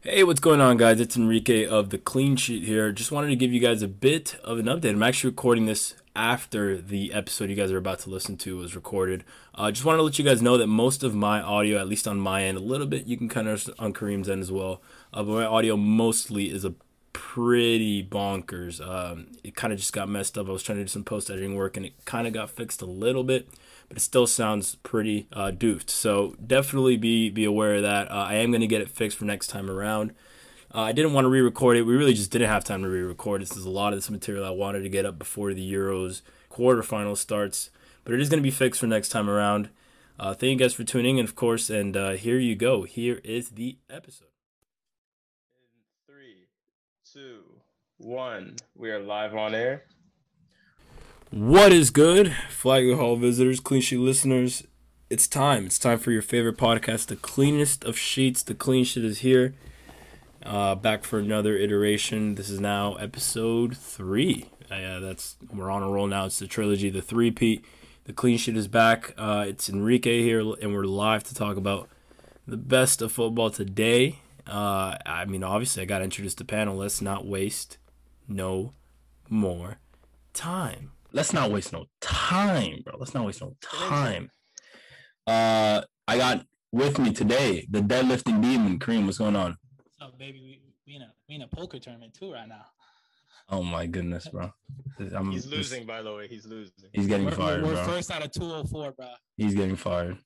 Hey, what's going on, guys? It's Enrique of the Clean Sheet here. Just wanted to give you guys a bit of an update. I'm actually recording this after the episode you guys are about to listen to was recorded. Just wanted to let you guys know that most of my audio, at least on my end, a little bit, you can kind of on Kareem's end as well, but my audio mostly is a pretty bonkers. It kind of just got messed up. I was trying to do some post editing work and it kind of got fixed a little bit, but it still sounds pretty doofed. So definitely be aware of that. I am going to get it fixed for next time around. I didn't want to re-record it. We really just didn't have time to re-record. This is a lot of this material I wanted to get up before the Euros quarterfinal starts, but it is going to be fixed for next time around. Thank you guys for tuning in, of course, and here you go. Here is the episode. In three, two, one, we are live on air. What is good, Flagler Hall visitors, Clean Sheet listeners? It's time. It's time for your favorite podcast, The Cleanest of Sheets. The Clean Sheet is here. Back for another iteration. This is now episode 3. We're on a roll now. It's the trilogy, the three-peat. The Clean Sheet is back. It's Enrique here, and we're live to talk about the best of football today. Obviously, I got to introduce the panel. Let's not waste no more time. Let's not waste no time, bro. Let's not waste no time. I got with me today the deadlifting demon, Kareem. What's going on? So, baby, we in a poker tournament too right now. Oh my goodness, bro. He's losing, by the way. He's losing. He's getting fired, we're bro. first out of 204, bro. He's getting fired.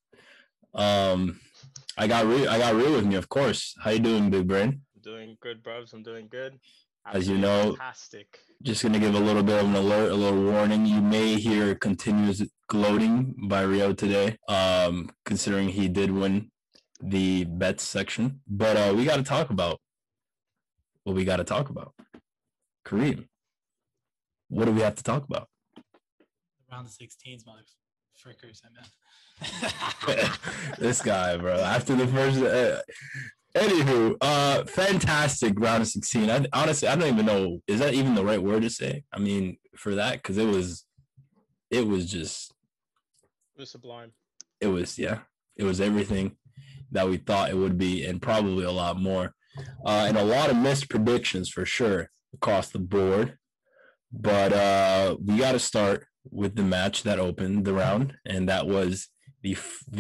I got real with me, of course. How you doing, big brain? Doing good, bros. I'm doing good. As you know, fantastic. Just gonna give a little bit of an alert, a little warning. You may hear continuous gloating by Rio today, considering he did win the bets section. But we got to talk about what we got to talk about. Kareem, what do we have to talk about? Around the 16s, motherfuckers, I meant. This guy, bro. After the first, anywho, fantastic round of 16. Honestly, I don't even know. Is that even the right word to say? I mean, for that, because it was just. It was sublime. It was everything that we thought it would be, and probably a lot more, and a lot of missed predictions for sure across the board. But we got to start with the match that opened the round, and that was the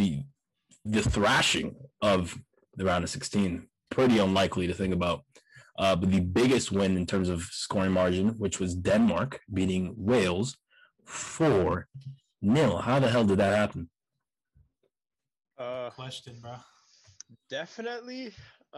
thrashing of the round of 16. Pretty unlikely to think about. But the biggest win in terms of scoring margin, which was Denmark beating Wales 4-0. How the hell did that happen? Question, bro. Definitely.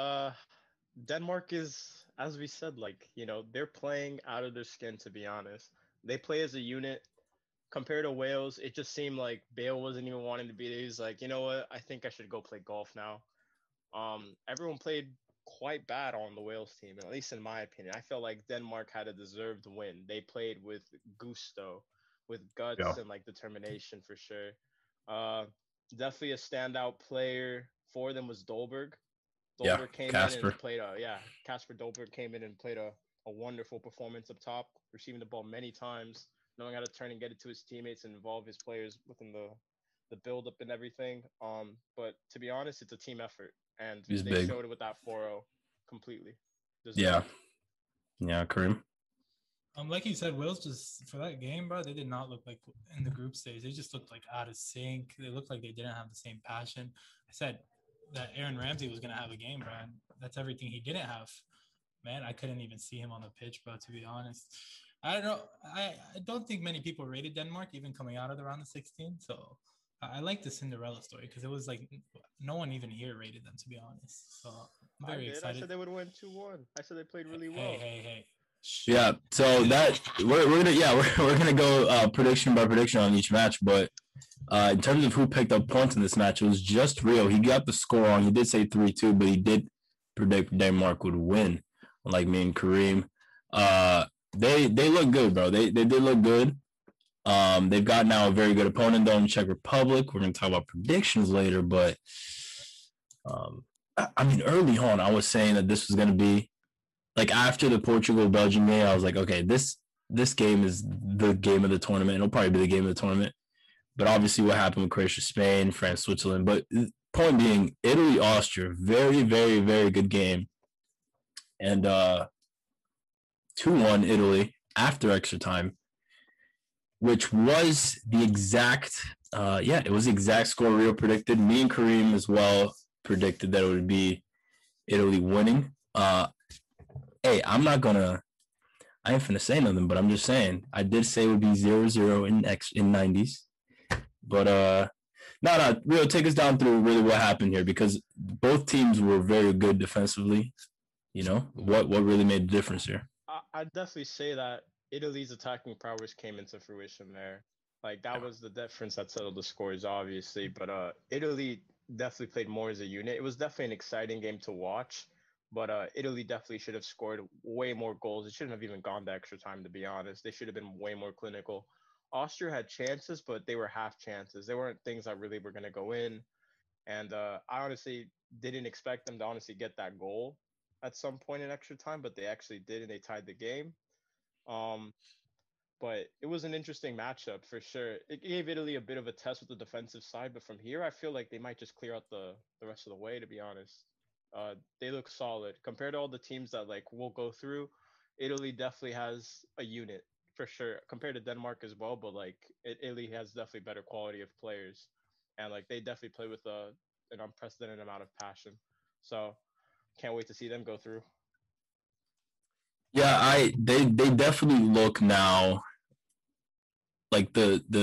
Denmark is, as we said, they're playing out of their skin, to be honest. They play as a unit. Compared to Wales, it just seemed like Bale wasn't even wanting to be there. He's like, you know what? I think I should go play golf now. Everyone played quite bad on the Wales team, at least in my opinion. I felt like Denmark had a deserved win. They played with gusto, with guts, Yeah. and determination for sure. Definitely a standout player for them was Dolberg. Dolberg came Casper. in and played Casper Dolberg came in and played a wonderful performance up top, receiving the ball many times, knowing how to turn and get it to his teammates and involve his players within the build up and everything. But to be honest, it's a team effort, and they showed it with that 4-0 completely. Yeah, Kareem. Like you said, Wales just for that game, bro. They did not look like in the group stage. They just looked like out of sync. They looked like they didn't have the same passion. I said that Aaron Ramsey was gonna have a game, bro. And that's everything he didn't have. Man, I couldn't even see him on the pitch, bro. To be honest, I don't know. I don't think many people rated Denmark even coming out of the round of 16. So I like the Cinderella story because it was like no one even here rated them, to be honest. So I'm very excited. I said they would win 2-1. I said they played really well. Hey. Yeah, so that we're gonna go prediction by prediction on each match, but in terms of who picked up points in this match, it was just Rio. He got the score on. He did say 3-2, but he did predict Denmark would win, like me and Kareem. They look good, bro. They did look good. They've got now a very good opponent though in Czech Republic. We're gonna talk about predictions later, but early on, I was saying that this was gonna be. Like after the Portugal-Belgium game, I was like, okay, this game is the game of the tournament. It'll probably be the game of the tournament. But obviously what happened with Croatia, Spain, France, Switzerland. But point being, Italy, Austria, very, very, very good game. and 2-1 Italy after extra time, which was the exact it was the exact score Rio predicted. Me and Kareem as well predicted that it would be Italy winning. Hey, I ain't finna say nothing, but I'm just saying I did say it would be 0-0 in 90s. But no, Rio, take us down through really what happened here, because both teams were very good defensively. You know, what really made the difference here? I'd definitely say that Italy's attacking prowess came into fruition there. Like that was the difference that settled the scores, obviously. But Italy definitely played more as a unit. It was definitely an exciting game to watch. But Italy definitely should have scored way more goals. It shouldn't have even gone to extra time, to be honest. They should have been way more clinical. Austria had chances, but they were half chances. They weren't things that really were going to go in. And I honestly didn't expect them to honestly get that goal at some point in extra time, but they actually did, and they tied the game. Um, but it was an interesting matchup for sure. It gave Italy a bit of a test with the defensive side, but from here, I feel like they might just clear out the rest of the way. To be honest, they look solid compared to all the teams that like we'll go through. Italy definitely has a unit for sure compared to Denmark as well, but like Italy has definitely better quality of players, and like they definitely play with an unprecedented amount of passion. So can't wait to see them go through. Yeah, they definitely look now like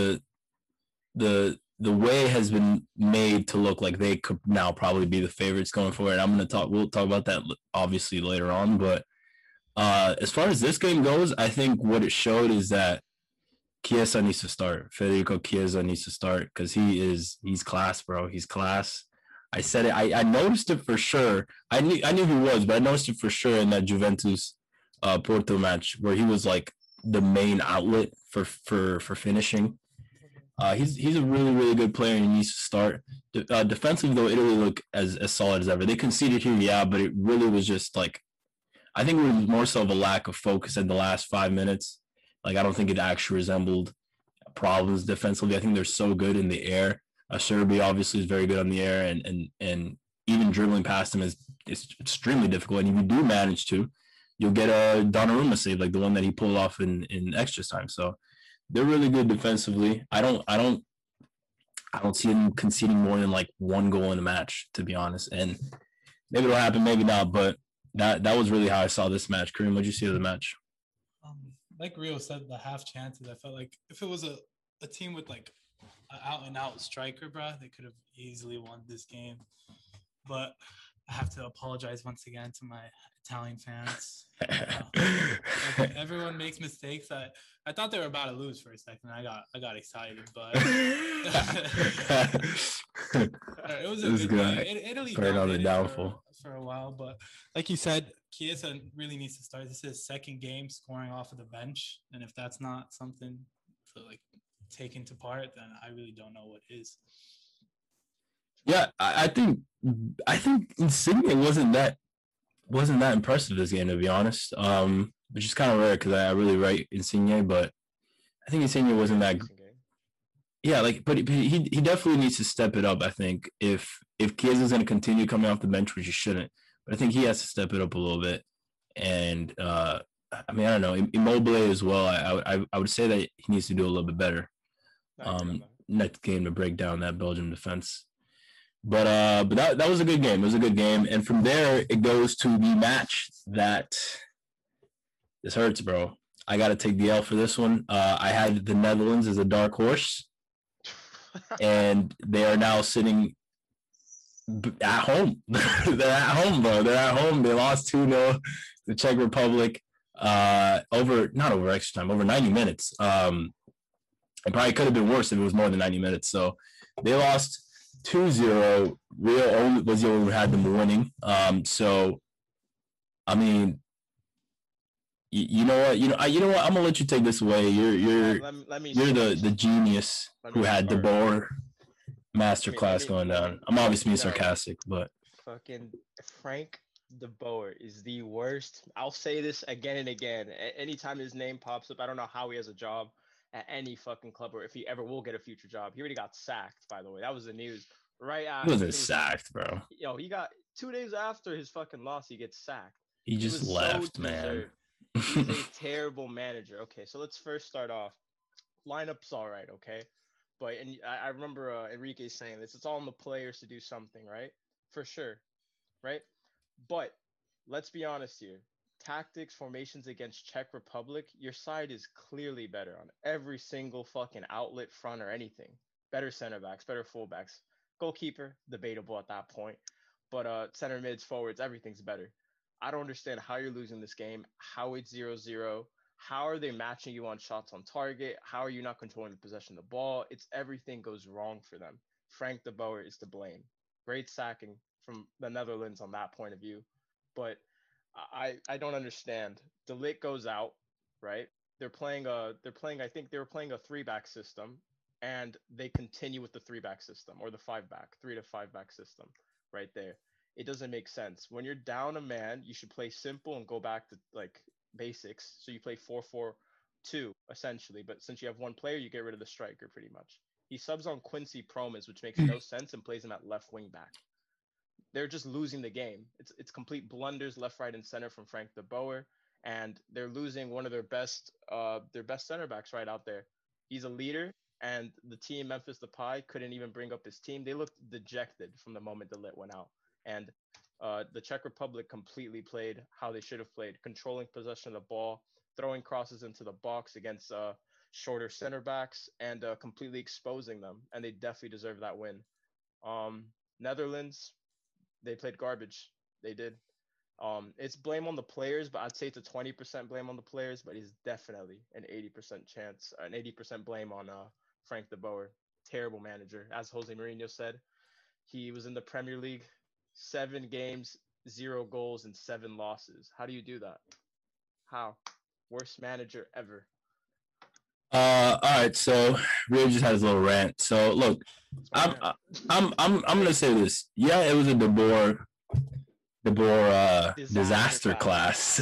the way has been made to look like they could now probably be the favorites going forward. We'll talk about that obviously later on, but as far as this game goes, I think what it showed is that Chiesa needs to start. Federico Chiesa needs to start because he's class, bro. He's class. I said it. I noticed it for sure. I knew he was, but I noticed it for sure in that Juventus Porto match where he was like the main outlet for finishing. He's a really really good player and he needs to start. Defensively though, Italy look as solid as ever. They conceded here, yeah, but it really was just like I think it was more so of a lack of focus in the last 5 minutes. Like I don't think it actually resembled problems defensively. I think they're so good in the air. Serbia obviously is very good on the air, and even dribbling past them is extremely difficult. And if you do manage to, you'll get a Donnarumma save like the one that he pulled off in extra time. So they're really good defensively. I don't see them conceding more than like one goal in a match, to be honest. And maybe it'll happen, maybe not. But that was really how I saw this match. Kareem, what'd you see of the match? Like Rio said, the half chances. I felt like if it was a team with like an out and out striker, bro, they could have easily won this game. But I have to apologize once again to my Italian fans. Everyone makes mistakes. I thought they were about to lose for a second. I got excited, but it was a good game. Italy dominated for a while, but like you said, Chiesa really needs to start. This is his second game scoring off of the bench, and if that's not something to like take into part, then I really don't know what is. Yeah, I think Insigne wasn't that impressive this game, to be honest. Which is kind of rare because I really rate Insigne, but I think Insigne wasn't that. Yeah, like, but he definitely needs to step it up. I think if Chiesa's going to continue coming off the bench, which he shouldn't, but I think he has to step it up a little bit. And I mean, I don't know, Immobile as well. I would say that he needs to do a little bit better. Next game to break down that Belgium defense. But that was a good game. It was a good game. And from there, it goes to the match that this hurts, bro. I got to take the L for this one. I had the Netherlands as a dark horse, and they are now sitting at home. They're at home, bro. They're at home. They lost 2-0 to the Czech Republic not over extra time, over 90 minutes. It probably could have been worse if it was more than 90 minutes. So they lost 2-0. Rio was the only one who had them winning. So, I mean, you know what? I'm gonna let you take this away. You're the genius who had the Boer masterclass going down. I'm obviously being sarcastic, but fucking Frank de Boer is the worst. I'll say this again and again. Anytime his name pops up, I don't know how he has a job at any fucking club or if he ever will get a future job. He already got sacked, by the way. That was the news right after. He wasn't sacked, bro. He got 2 days after his fucking loss, he gets sacked. He He just was so left, man. deserved. He's a terrible manager. Okay, so let's first start off. Lineup's all right, okay, but and I remember Enrique saying this. It's all on the players to do something, right? For sure, right? But let's be honest here. Tactics, formations against Czech Republic, your side is clearly better on every single fucking outlet, front, or anything. Better center backs, better fullbacks. Goalkeeper, debatable at that point. But center mids, forwards, everything's better. I don't understand how you're losing this game, how it's 0-0. How are they matching you on shots on target? How are you not controlling the possession of the ball? It's everything goes wrong for them. Frank de Boer is to blame. Great sacking from the Netherlands on that point of view. But I don't understand. De Ligt goes out, right? They're playing I think they were playing a three back system and they continue with the three back system or the five back, 3 to 5 back system right there. It doesn't make sense. When you're down a man, you should play simple and go back to like basics. So you play 4-4-2 essentially, but since you have one player, you get rid of the striker pretty much. He subs on Quincy Promes, which makes no sense, and plays him at left wing back. They're just losing the game. It's complete blunders left, right, and center from Frank de Boer, and they're losing one of their best center backs right out there. He's a leader, and the team Memphis Depay couldn't even bring up his team. They looked dejected from the moment the lit went out, and the Czech Republic completely played how they should have played, controlling possession of the ball, throwing crosses into the box against shorter center backs, and completely exposing them. And they definitely deserve that win. Netherlands, they played garbage. They did. It's blame on the players, but I'd say it's a 20% blame on the players, but it's definitely an 80% chance, an 80% blame on Frank de Boer. Terrible manager. As Jose Mourinho said, he was in the Premier League, 7 games, 0 goals, and 7 losses. How do you do that? How? Worst manager ever. All right, so Rio just had his little rant. So look, That's I'm I'm gonna say this. Yeah, it was a DeBoer disaster class.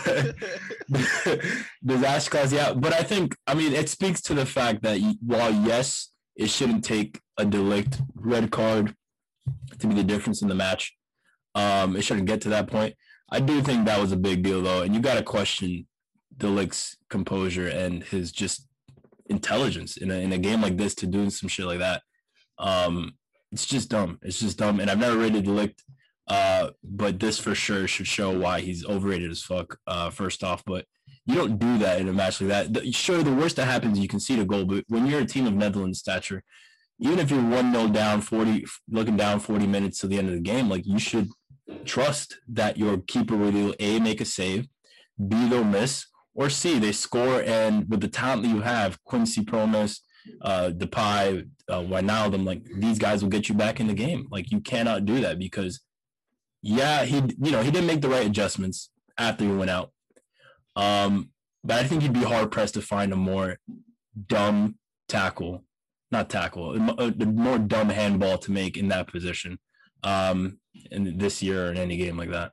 Disaster class, yeah. But I mean, it speaks to the fact that while yes, it shouldn't take a De Ligt red card to be the difference in the match. It shouldn't get to that point. I do think that was a big deal though, and you got to question De Ligt's composure and his just intelligence in a game like this to doing some shit like that. It's just dumb. It's just dumb. And I've never rated De Ligt, but this for sure should show why he's overrated as fuck. First off, but you don't do that in a match like that. Sure, the worst that happens, you concede a goal, but when you're a team of Netherlands stature, even if you're 1-0 down, 40 looking down 40 minutes to the end of the game, like you should trust that your keeper will either A, make a save, B, they'll miss, or C, they score, and with the talent that you have, Quincy Promes, Depay, Wijnaldum, like these guys will get you back in the game. Like you cannot do that because, yeah, he didn't make the right adjustments after he went out. But I think he'd be hard pressed to find a more dumb a more dumb handball to make in that position, in this year or in any game like that.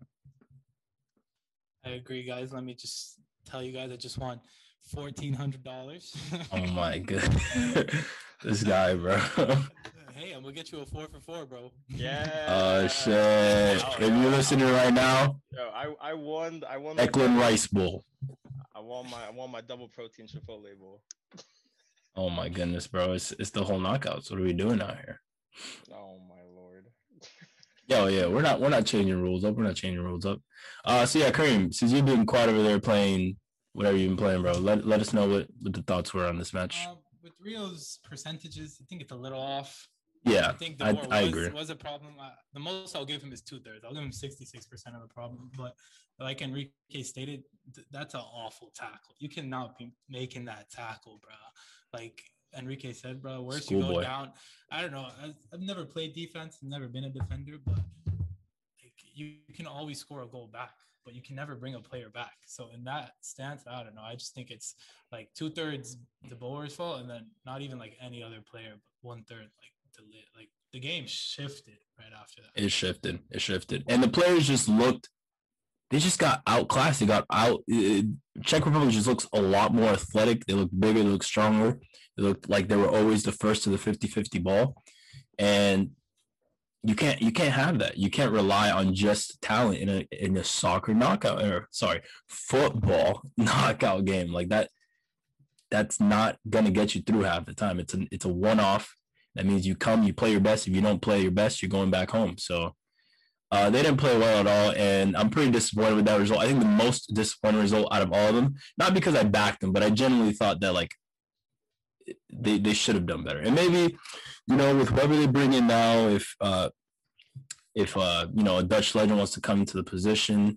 I agree, guys. Let me just tell you guys, I just won $1,400. Oh my god, this guy, bro. Hey, I'm gonna get you a 4 for 4, bro. Yeah. Oh shit! If you're listening right now, Yo, I won. Eklund Rice Bowl. I won my double protein Chipotle bowl. Oh my goodness, bro! It's the whole knockouts. What are we doing out here? Oh my lord. Yeah, we're not changing rules up. We're not changing rules up. So yeah, Kareem, since you've been quiet over there playing whatever you've been playing, bro, let us know what the thoughts were on this match. With Rio's percentages, I think it's a little off. Yeah, I think I agree. Was a problem. The most I'll give him is 2/3. I'll give him 66% of the problem. But like Enrique stated, that's an awful tackle. You cannot be making that tackle, bro. Like Enrique said, bro, worse you go down. I don't know. I've never played defense. I've never been a defender, but like you can always score a goal back, but you can never bring a player back. So in that stance, I don't know. I just think it's like 2/3 De Boer's fault, and then not even like any other player, but 1/3 like De Ligt. Like the game shifted right after that. It shifted, and the players just looked. They just got outclassed. They got out. Czech Republic just looks a lot more athletic. They look bigger. They look stronger. They looked like they were always the first to the 50-50 ball. And you can't have that. You can't rely on just talent in a soccer knockout, or sorry, football knockout game like that. That's not gonna get you through half the time. It's a one off. That means you come, you play your best. If you don't play your best, you're going back home. So they didn't play well at all, and I'm pretty disappointed with that result. I think the most disappointing result out of all of them, not because I backed them, but I genuinely thought that like they should have done better. And maybe, with whoever they bring in now, if a Dutch legend wants to come into the position,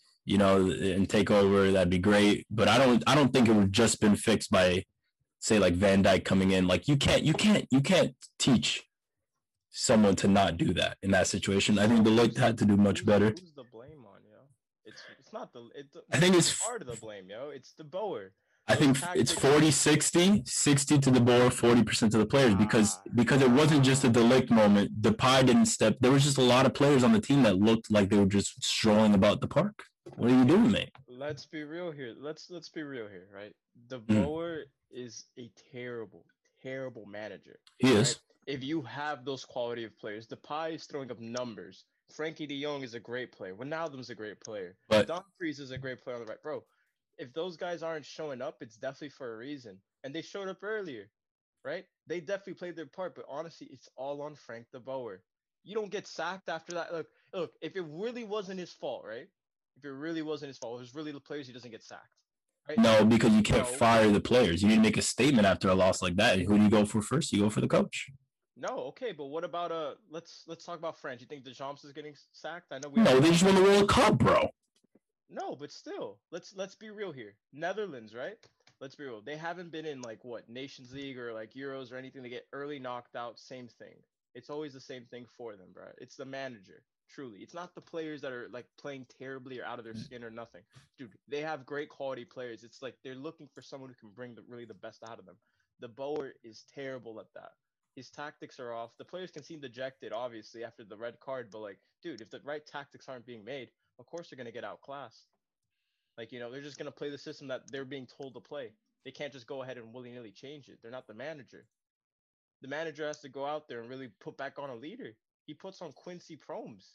and take over, that'd be great. But I don't think it would just been fixed by, say, like Van Dijk coming in. Like you can't teach someone to not do that in that situation. I think De Ligt had to do much better. Who's the blame on, yo? It's not I think it's part of the blame, yo. It's De Boer. I think it's 40-60, 60 to De Boer, 40% to the players, because it wasn't just a De Ligt moment. Depay didn't step. There was just a lot of players on the team that looked like they were just strolling about the park. What are you doing, mate? Let's be real here. Let's be real here, right? De Boer is a terrible, terrible manager. He is. Right? If you have those quality of players, Depay is throwing up numbers. Frankie De Jong is a great player. Wijnaldum's a great player. But Dumfries is a great player on the right, bro. If those guys aren't showing up, it's definitely for a reason. And they showed up earlier, right? They definitely played their part, but honestly, it's all on Frank De Boer. You don't get sacked after that. Look, if it really wasn't his fault, right? If it really wasn't his fault, it was really the players, he doesn't get sacked. Right? No, because you can't fire the players. You need to make a statement after a loss like that. Who do you go for first? You go for the coach. No, okay, but what about let's talk about France. You think Deschamps is getting sacked? I know they just won the World Cup, bro. No, but still, let's be real here. Netherlands, right? Let's be real. They haven't been in Nations League or Euros or anything. They get early knocked out. Same thing. It's always the same thing for them, bro. It's the manager. Truly, it's not the players that are playing terribly or out of their skin or nothing. Dude, they have great quality players. It's like they're looking for someone who can bring really the best out of them. De Boer is terrible at that. His tactics are off. The players can seem dejected, obviously, after the red card. But dude, if the right tactics aren't being made, of course they're gonna get outclassed. They're just gonna play the system that they're being told to play. They can't just go ahead and willy-nilly change it. They're not the manager. The manager has to go out there and really put back on a leader. He puts on Quincy Promes.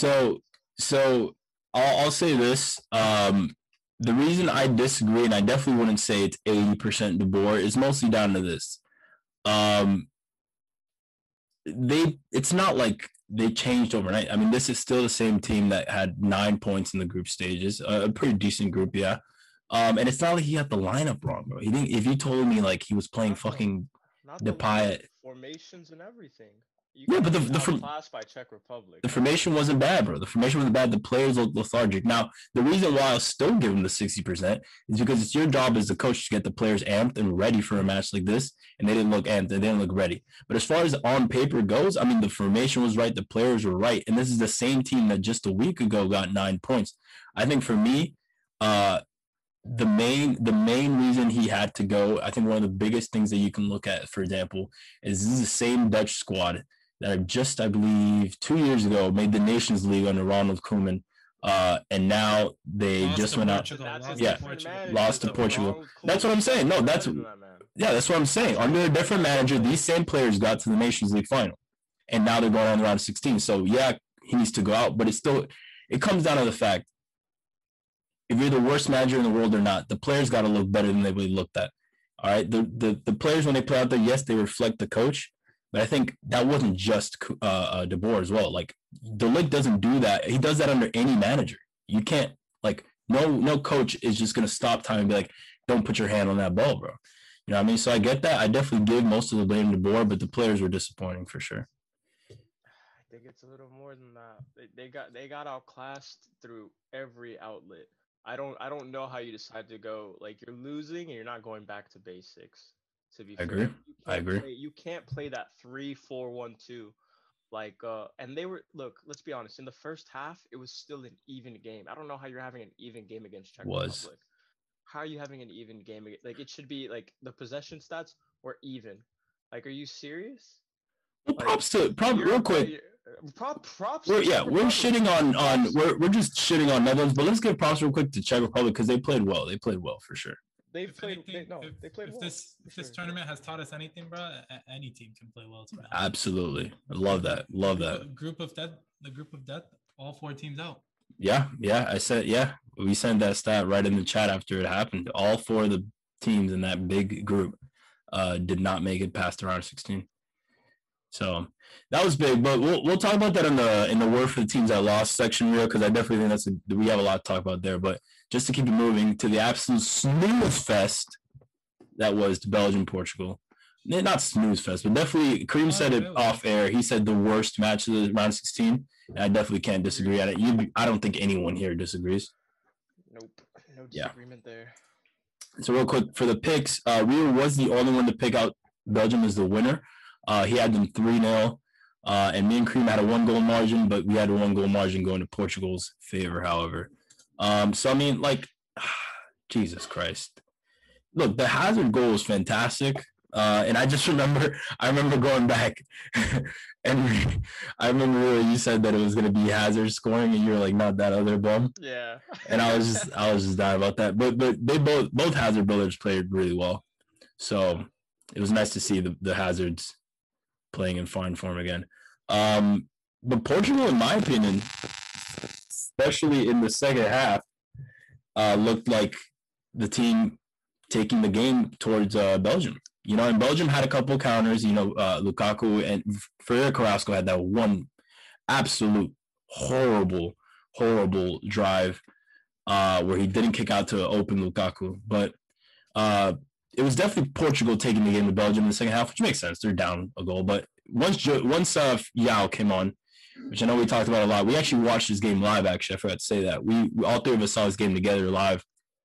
So I'll say this. The reason I disagree, and I definitely wouldn't say it's 80% De Boer, is mostly down to this. It's not like they changed overnight. I mean, this is still the same team that had 9 points in the group stages, a pretty decent group, yeah. And it's not like he got the lineup wrong, bro. He didn't. If you told me he was playing fucking Depay, formations and everything. Yeah, but class by Czech Republic. The formation wasn't bad, bro. The formation wasn't bad. The players looked lethargic. Now, the reason why I'll still give them the 60% is because it's your job as the coach to get the players amped and ready for a match like this, and they didn't look amped. They didn't look ready. But as far as on paper goes, I mean, the formation was right. The players were right. And this is the same team that just a week ago got 9 points. I think for me, the main reason he had to go, I think one of the biggest things that you can look at, for example, is this is the same Dutch squad that just, I believe, 2 years ago made the Nations League under Ronald Koeman, and now they just went out. Lost to Portugal. That's what I'm saying. No, that's what I'm saying. Under a different manager, these same players got to the Nations League final, and now they're going on the round of 16. So yeah, he needs to go out, but it comes down to the fact, if you're the worst manager in the world or not, the players got to look better than they really looked at. All right, the players, when they play out there, yes, they reflect the coach. But I think that wasn't just De Boer as well. De Ligt doesn't do that. He does that under any manager. You can't, no coach is just going to stop time and be like, don't put your hand on that ball, bro. You know what I mean? So I get that. I definitely give most of the blame to De Boer, but the players were disappointing for sure. I think it's a little more than that. They got outclassed through every outlet. I don't know how you decide to go. You're losing and you're not going back to basics. To be fair. I agree. You can't play that 3-4-1-2. And they were, let's be honest, in the first half, it was still an even game. I don't know how you're having an even game against Czech Republic. How are you having an even game? It should be the possession stats were even. Are you serious? Well, real quick. Props. We're shitting on we're just shitting on Netherlands, but let's give props real quick to Czech Republic because they played well. They played well for sure. They've If played. anything, They played if well. this For if this sure. tournament has taught us anything, bro, any team can play well. To be honest. Absolutely. I love that. Love that. Group of death. The group of death. All 4 teams out. Yeah. I said, yeah. We sent that stat right in the chat after it happened. All 4 of the teams in that big group did not make it past the round of 16. So that was big, but we'll talk about that in the word for the teams that lost section, real, because I definitely think we have a lot to talk about there. But just to keep it moving to the absolute snooze fest that was Belgium Portugal. Not snooze fest, but definitely Kareem said it off air. He said the worst match of the round 16, and I definitely can't disagree at it. I don't think anyone here disagrees. Nope, no disagreement there. So real quick for the picks, Rio was the only one to pick out Belgium as the winner. He had them 3-0, and me and Kareem had a 1-goal margin, but we had a 1-goal margin going to Portugal's favor, however. So, I mean, like, Jesus Christ. Look, the Hazard goal was fantastic. And I just remember going back and I remember you said that it was going to be Hazard scoring and you were like, not that other bum. Yeah. And I was just dying about that. But they both Hazard brothers played really well. So it was nice to see the Hazards playing in fine form again. But Portugal, in my opinion, especially in the second half, looked like the team taking the game towards Belgium. And Belgium had a couple counters. Lukaku and Ferreira Carrasco had that one absolute horrible drive where he didn't kick out to open Lukaku. But it was definitely Portugal taking the game to Belgium in the second half, which makes sense. They're down a goal. But once Yao came on, which I know we talked about a lot, we actually watched this game live, actually. I forgot to say that. We all 3 of us saw this game together live.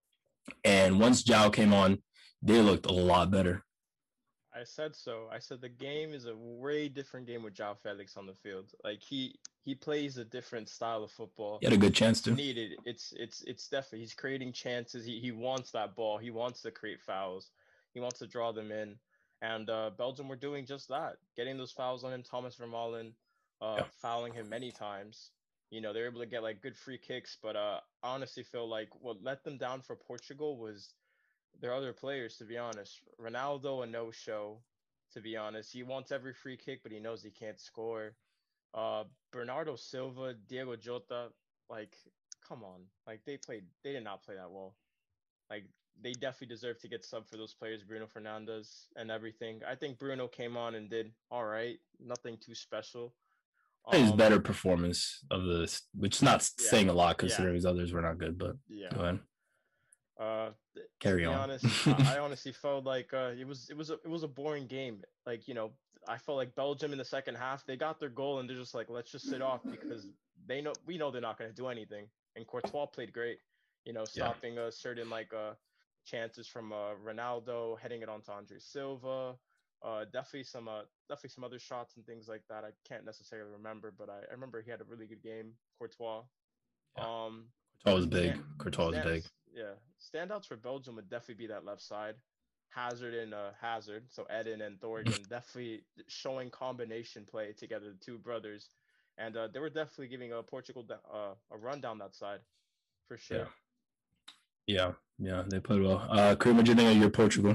And once Zhao came on, they looked a lot better. I said so. I said the game is a way different game with João Felix on the field. Like he plays a different style of football. He had a good chance to. Needed. It's definitely he's creating chances. He wants that ball. He wants to create fouls. He wants to draw them in. And Belgium were doing just that, getting those fouls on him. Thomas Vermaelen fouling him many times. They're able to get like good free kicks, but I honestly feel like what let them down for Portugal was their other players, to be honest. Ronaldo, a no-show, to be honest. He wants every free kick, but he knows he can't score. Bernardo Silva, Diego Jota, like, come on. Like, they did not play that well. Like, they definitely deserve to get sub for those players, Bruno Fernandes and everything. I think Bruno came on and did all right. Nothing too special. His better performance of this, which is not saying a lot considering his others were not good, but go ahead. Carry on. Honest, I honestly felt like it was a boring game. Like, I felt like Belgium in the second half, they got their goal and they're just like, let's just sit off because we know they're not going to do anything. And Courtois played great, stopping certain chances from Ronaldo, heading it onto Andre Silva. Definitely some other shots and things like that. I can't necessarily remember, but I remember he had a really good game, Courtois. Yeah. Courtois was big. Yeah, standouts for Belgium would definitely be that left side, Hazard and Hazard. So Eden and Thorgan definitely showing combination play together, the 2 brothers, and they were definitely giving Portugal a run down that side, for sure. Yeah, they played well. Kareem, what do you think of your Portugal?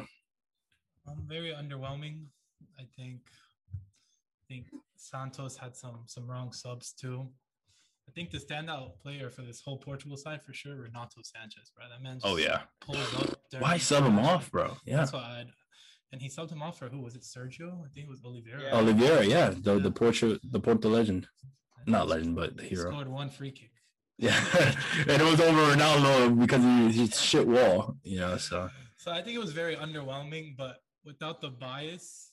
Very underwhelming. I think Santos had some wrong subs too. I think the standout player for this whole Portugal side for sure, Renato Sanchez, bro. That man just pulls up. Why sub him off, bro? Yeah. That's why and he subbed him off for who? Was it Sergio? I think it was Oliveira. Yeah. Oliveira, the Porto legend. Not legend, but the hero. He scored 1 free kick. Yeah. And it was over Ronaldo because he's shit wall, so. So I think it was very underwhelming, but without the bias,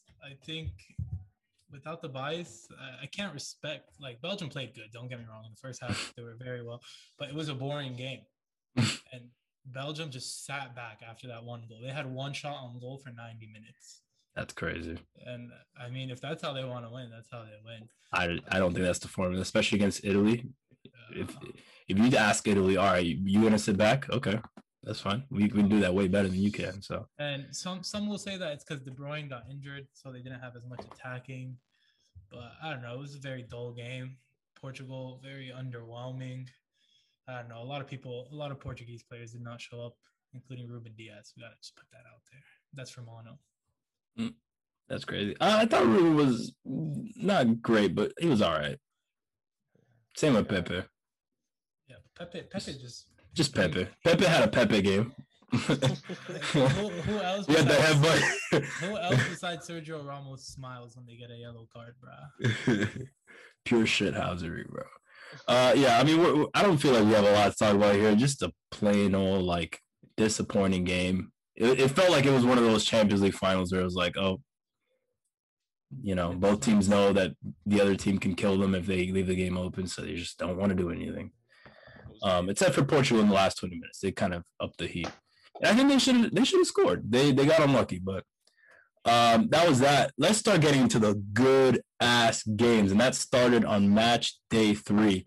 I can't respect. Like, Belgium played good. Don't get me wrong. In the first half, they were very well, but it was a boring game, and Belgium just sat back after that 1 goal. They had 1 shot on goal for 90 minutes. That's crazy. And I mean, if that's how they want to win, that's how they win. I don't think that's the formula, especially against Italy. If you ask Italy, all right, you want to sit back? Okay, that's fine. We can do that way better than you can. So. And some will say that it's because De Bruyne got injured, so they didn't have as much attacking. But I don't know. It was a very dull game. Portugal, very underwhelming. I don't know. A lot of Portuguese players did not show up including Ruben Diaz. We gotta just put that out there. That's from Mono. That's crazy. I thought Ruben was not great, but he was all right. Same with Pepe. Yeah, Pepe just Pepe. Pepe had a Pepe game. Who else? Yeah, the headbutt. Who else besides Sergio Ramos smiles when they get a yellow card, bro? Pure shithousery, bro. Yeah, I mean, I don't feel like we have a lot to talk about here. Just a plain old like disappointing game. It felt like it was one of those Champions League finals where it was like, oh, you know, both teams know that the other team can kill them if they leave the game open, so they just don't want to do anything. Except for Portugal in the last 20 minutes, they kind of upped the heat. And I think they should have scored. They got unlucky, but that was that. Let's start getting into the good ass games, and that started on match day 3.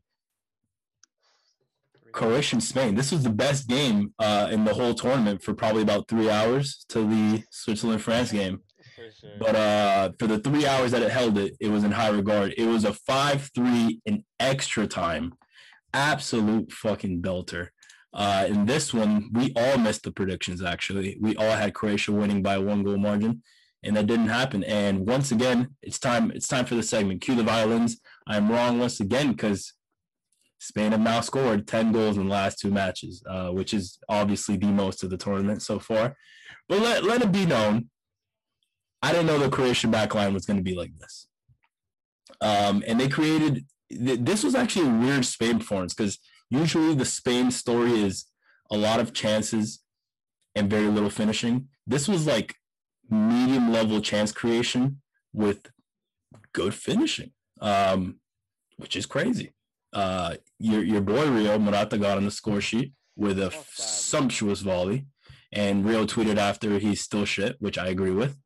Croatia and Spain. This was the best game in the whole tournament for probably about 3 hours to the Switzerland-France game. For sure. But for the 3 hours that it held it was in high regard. It was a 5-3 in extra time. Absolute fucking belter. In this one, we all missed the predictions, actually. We all had Croatia winning by a 1-goal margin, and that didn't happen. And once again, it's time for the segment. Cue the violins. I'm wrong once again because Spain have now scored 10 goals in the last 2 matches, which is obviously the most of the tournament so far. But let it be known, I didn't know the Croatian backline was going to be like this. And they created – this was actually a weird Spain performance because usually the Spain story is a lot of chances and very little finishing. This was like medium-level chance creation with good finishing, which is crazy. Your boy Rio Morata got on the score sheet with a sumptuous volley, and Rio tweeted after he's still shit, which I agree with.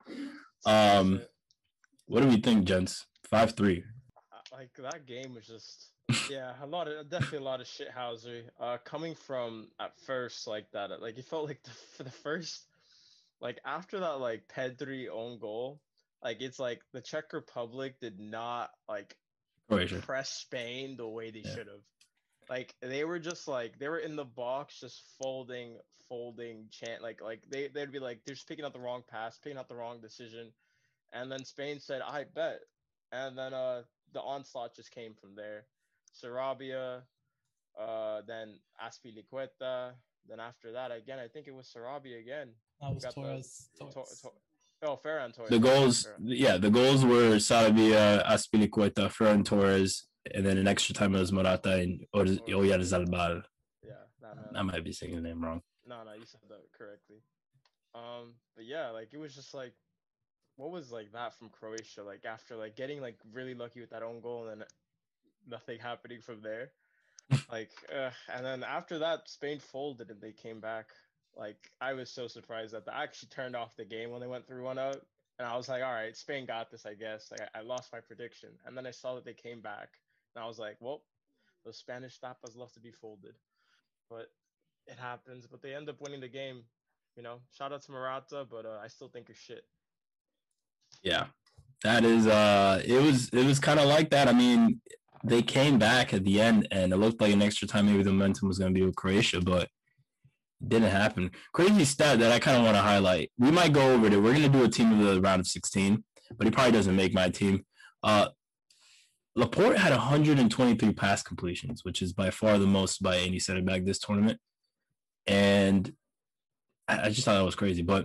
What do we think, gents? 5-3. Like that game was just definitely a lot of shithousery. Coming from at first like that, like it felt like for the first, like after that like Pedri own goal, like it's like the Czech Republic did not like press Spain the way they should have. Like they were just like they were in the box just folding they'd be like they're just picking out the wrong pass, picking out the wrong decision, and then Spain said I bet, and then the onslaught just came from there. Sarabia, then Azpilicueta, then after that again I think it was Sarabia again. That was Torres. Ferran Torres. The goals were Sarabia, Azpilicueta, Ferran Torres, and then in extra time it was Morata and Oyarzabal. Yeah, I might be saying the name wrong. No, you said that correctly. But yeah, like it was just like, what was like that from Croatia? Like after like getting like really lucky with that own goal and then nothing happening from there. And then after that, Spain folded and they came back. Like I was so surprised that I actually turned off the game when they went 3-1 up, and I was like, all right, Spain got this, I guess. Like I lost my prediction, and then I saw that they came back, and I was like, well, the Spanish tapas love to be folded, but it happens. But they end up winning the game. You know, shout out to Morata, but I still think it's shit. Yeah, that is. It was kind of like that. I mean, they came back at the end, and it looked like in extra time maybe the momentum was going to be with Croatia, but it didn't happen. Crazy stat that I kind of want to highlight. We might go over it. We're going to do a team of the round of 16, but he probably doesn't make my team. Laporte had 123 pass completions, which is by far the most by any center back this tournament, and I just thought that was crazy. But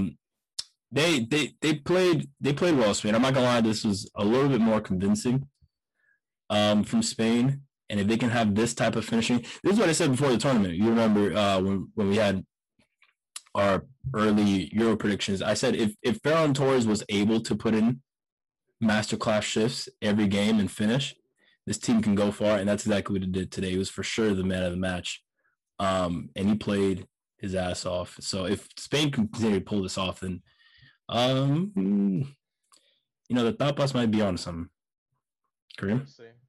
they played well, Spain. I'm not gonna lie, this was a little bit more convincing from Spain. And if they can have this type of finishing, this is what I said before the tournament. You remember when we had our early Euro predictions, I said if Ferran Torres was able to put in masterclass shifts every game and finish, this team can go far. And that's exactly what he did today. He was for sure the man of the match. And he played his ass off. So if Spain can continue to pull this off, then, the tapas might be on something. Kareem?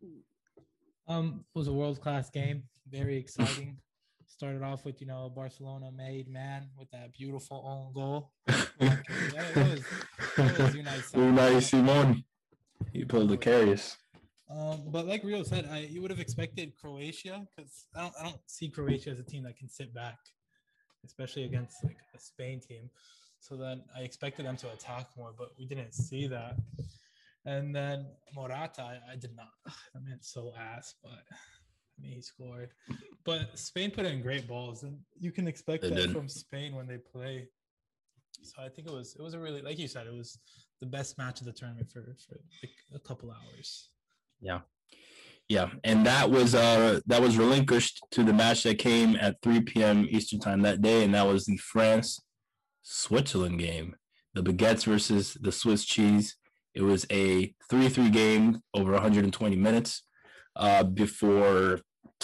It was a world-class game. Very exciting. Started off with, Barcelona made man with that beautiful own goal. That was Unai Simon. He pulled the carries. But like Rio said, you would have expected Croatia because I don't see Croatia as a team that can sit back. especially against like a Spain team. So then I expected them to attack more, but we didn't see that. And then Morata, I did not. I mean, so ass, but I mean, he scored. But Spain put in great balls, and you can expect that from Spain when they play. So I think it was a really, like you said, it was the best match of the tournament for like a couple hours. Yeah, and that was relinquished to the match that came at 3 p.m. Eastern time that day, and that was the France-Switzerland game, the baguettes versus the Swiss cheese. It was a 3-3 game over 120 minutes before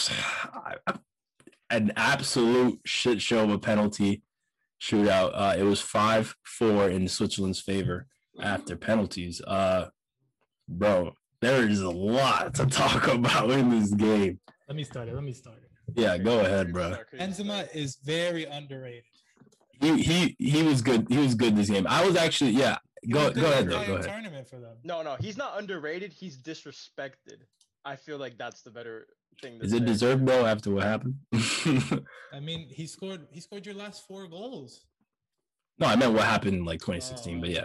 an absolute shit show of a penalty shootout. It was 5-4 in Switzerland's favor after penalties. Bro, there is a lot to talk about in this game. Let me start it. Yeah, go ahead, bro. Benzema is very underrated. He was good. He was good this game. I was actually Go ahead, though. Go ahead. Tournament for them. No, he's not underrated. He's disrespected. I feel like that's the better thing. Is it deserved though after what happened? I mean, he scored your last 4 goals. No, I meant what happened in like 2016, but yeah.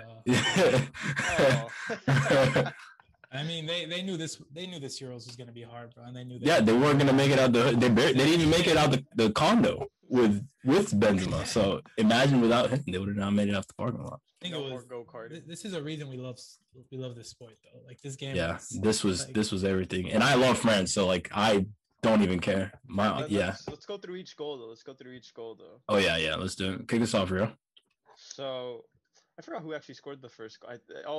I mean, they knew this Euros was gonna be hard, bro, and they knew. They weren't gonna make it out the. They didn't even make it out the condo with Benzema. So imagine without him, they would have not made it out the parking lot. I think it was go-kart. This is a reason we love this sport though. Like this game. Yeah, this was everything, and I love France, so like I don't even care. Let's go through each goal though. Oh yeah. Let's do it. Kick us off, Rio. So I forgot who actually scored the first goal.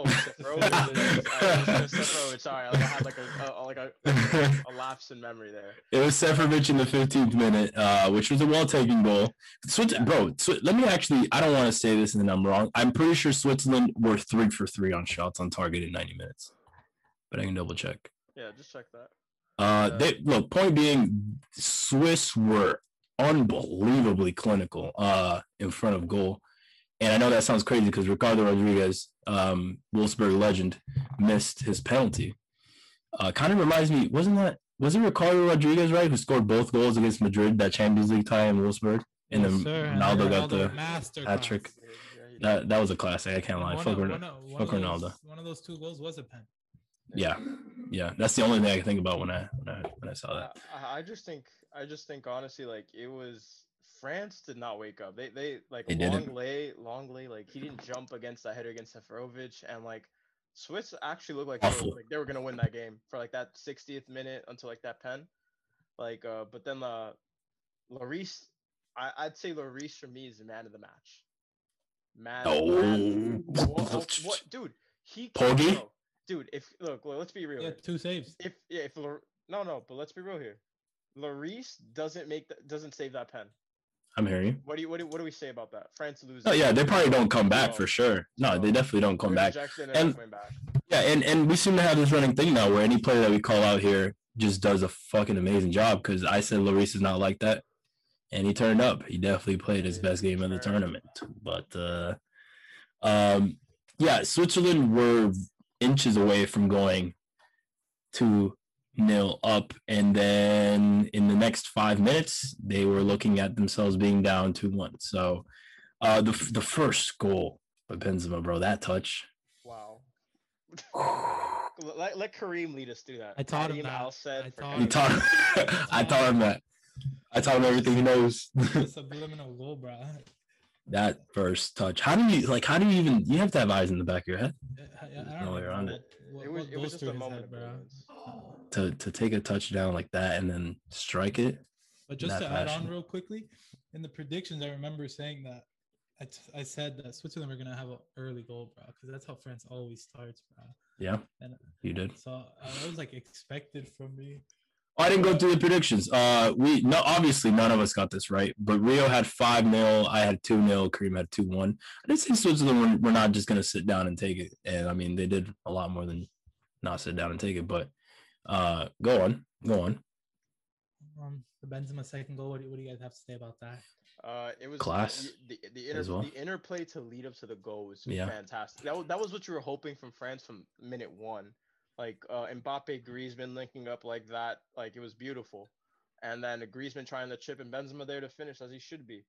Seferovic. Sorry, I had like a lapse in memory there. It was Seferovic in the 15th minute, which was a well-taken goal. Let me actually. I don't want to say this and then I'm wrong. I'm pretty sure Switzerland were 3 for 3 on shots on target in 90 minutes, but I can double check. Yeah, just check that. Point being, Swiss were unbelievably clinical in front of goal. And I know that sounds crazy because Ricardo Rodriguez, Wolfsburg legend, missed his penalty. Kind of reminds me, was it Ricardo Rodriguez, right, who scored both goals against Madrid, that Champions League tie in Wolfsburg? And then Ronaldo got the hat trick. That was a classic. I can't lie. Fuck Ronaldo. One of those 2 goals was a pen. Yeah. That's the only thing I can think about when I saw that. I just think honestly, like it was. France did not wake up. They Longley, like he didn't jump against that header against Seferovic, and like Swiss actually looked like they were gonna win that game for like that 60th minute until like that pen, like but then Lloris, I'd say Lloris for me is the man of the match. What dude? Poggi? Dude, let's be real. Yeah, 2 saves. But let's be real here. Lloris doesn't save that pen. I'm hearing you. What do we say about that? France loses. Oh yeah, they probably don't come back for sure. No, they definitely don't come back. And we seem to have this running thing now where any player that we call out here just does a fucking amazing job. Because I said Lloris is not like that, and he turned up. He definitely played his best game of the tournament. But Switzerland were inches away from going 2-0 up, and then in the next 5 minutes they were looking at themselves being down 2-1. So the first goal by Benzema, bro, that touch. Wow. let Kareem lead us through that. I taught him that. I taught him that. I taught him everything he knows. It's a subliminal goal, bro. That first touch. How do you even? You have to have eyes in the back of your head. I don't know around it. It was just a moment, bro. To take a touchdown like that and then strike it. But just to add on real quickly, in the predictions, I remember saying that I said that Switzerland were gonna have an early goal, bro, because that's how France always starts, bro. Yeah, and you did. So that was like expected from me. I didn't go through the predictions. Obviously none of us got this right, but Rio had 5-0, I had 2-0, Kareem had 2-1. I didn't say Switzerland were not just gonna sit down and take it, and I mean they did a lot more than not sit down and take it. But go on. The Benzema second goal. What do you guys have to say about that? It was class. The interplay to lead up to the goal was fantastic. That was what you were hoping from France from minute 1. Like Mbappe, Griezmann linking up like that, like it was beautiful. And then Griezmann trying to chip and Benzema there to finish as he should be.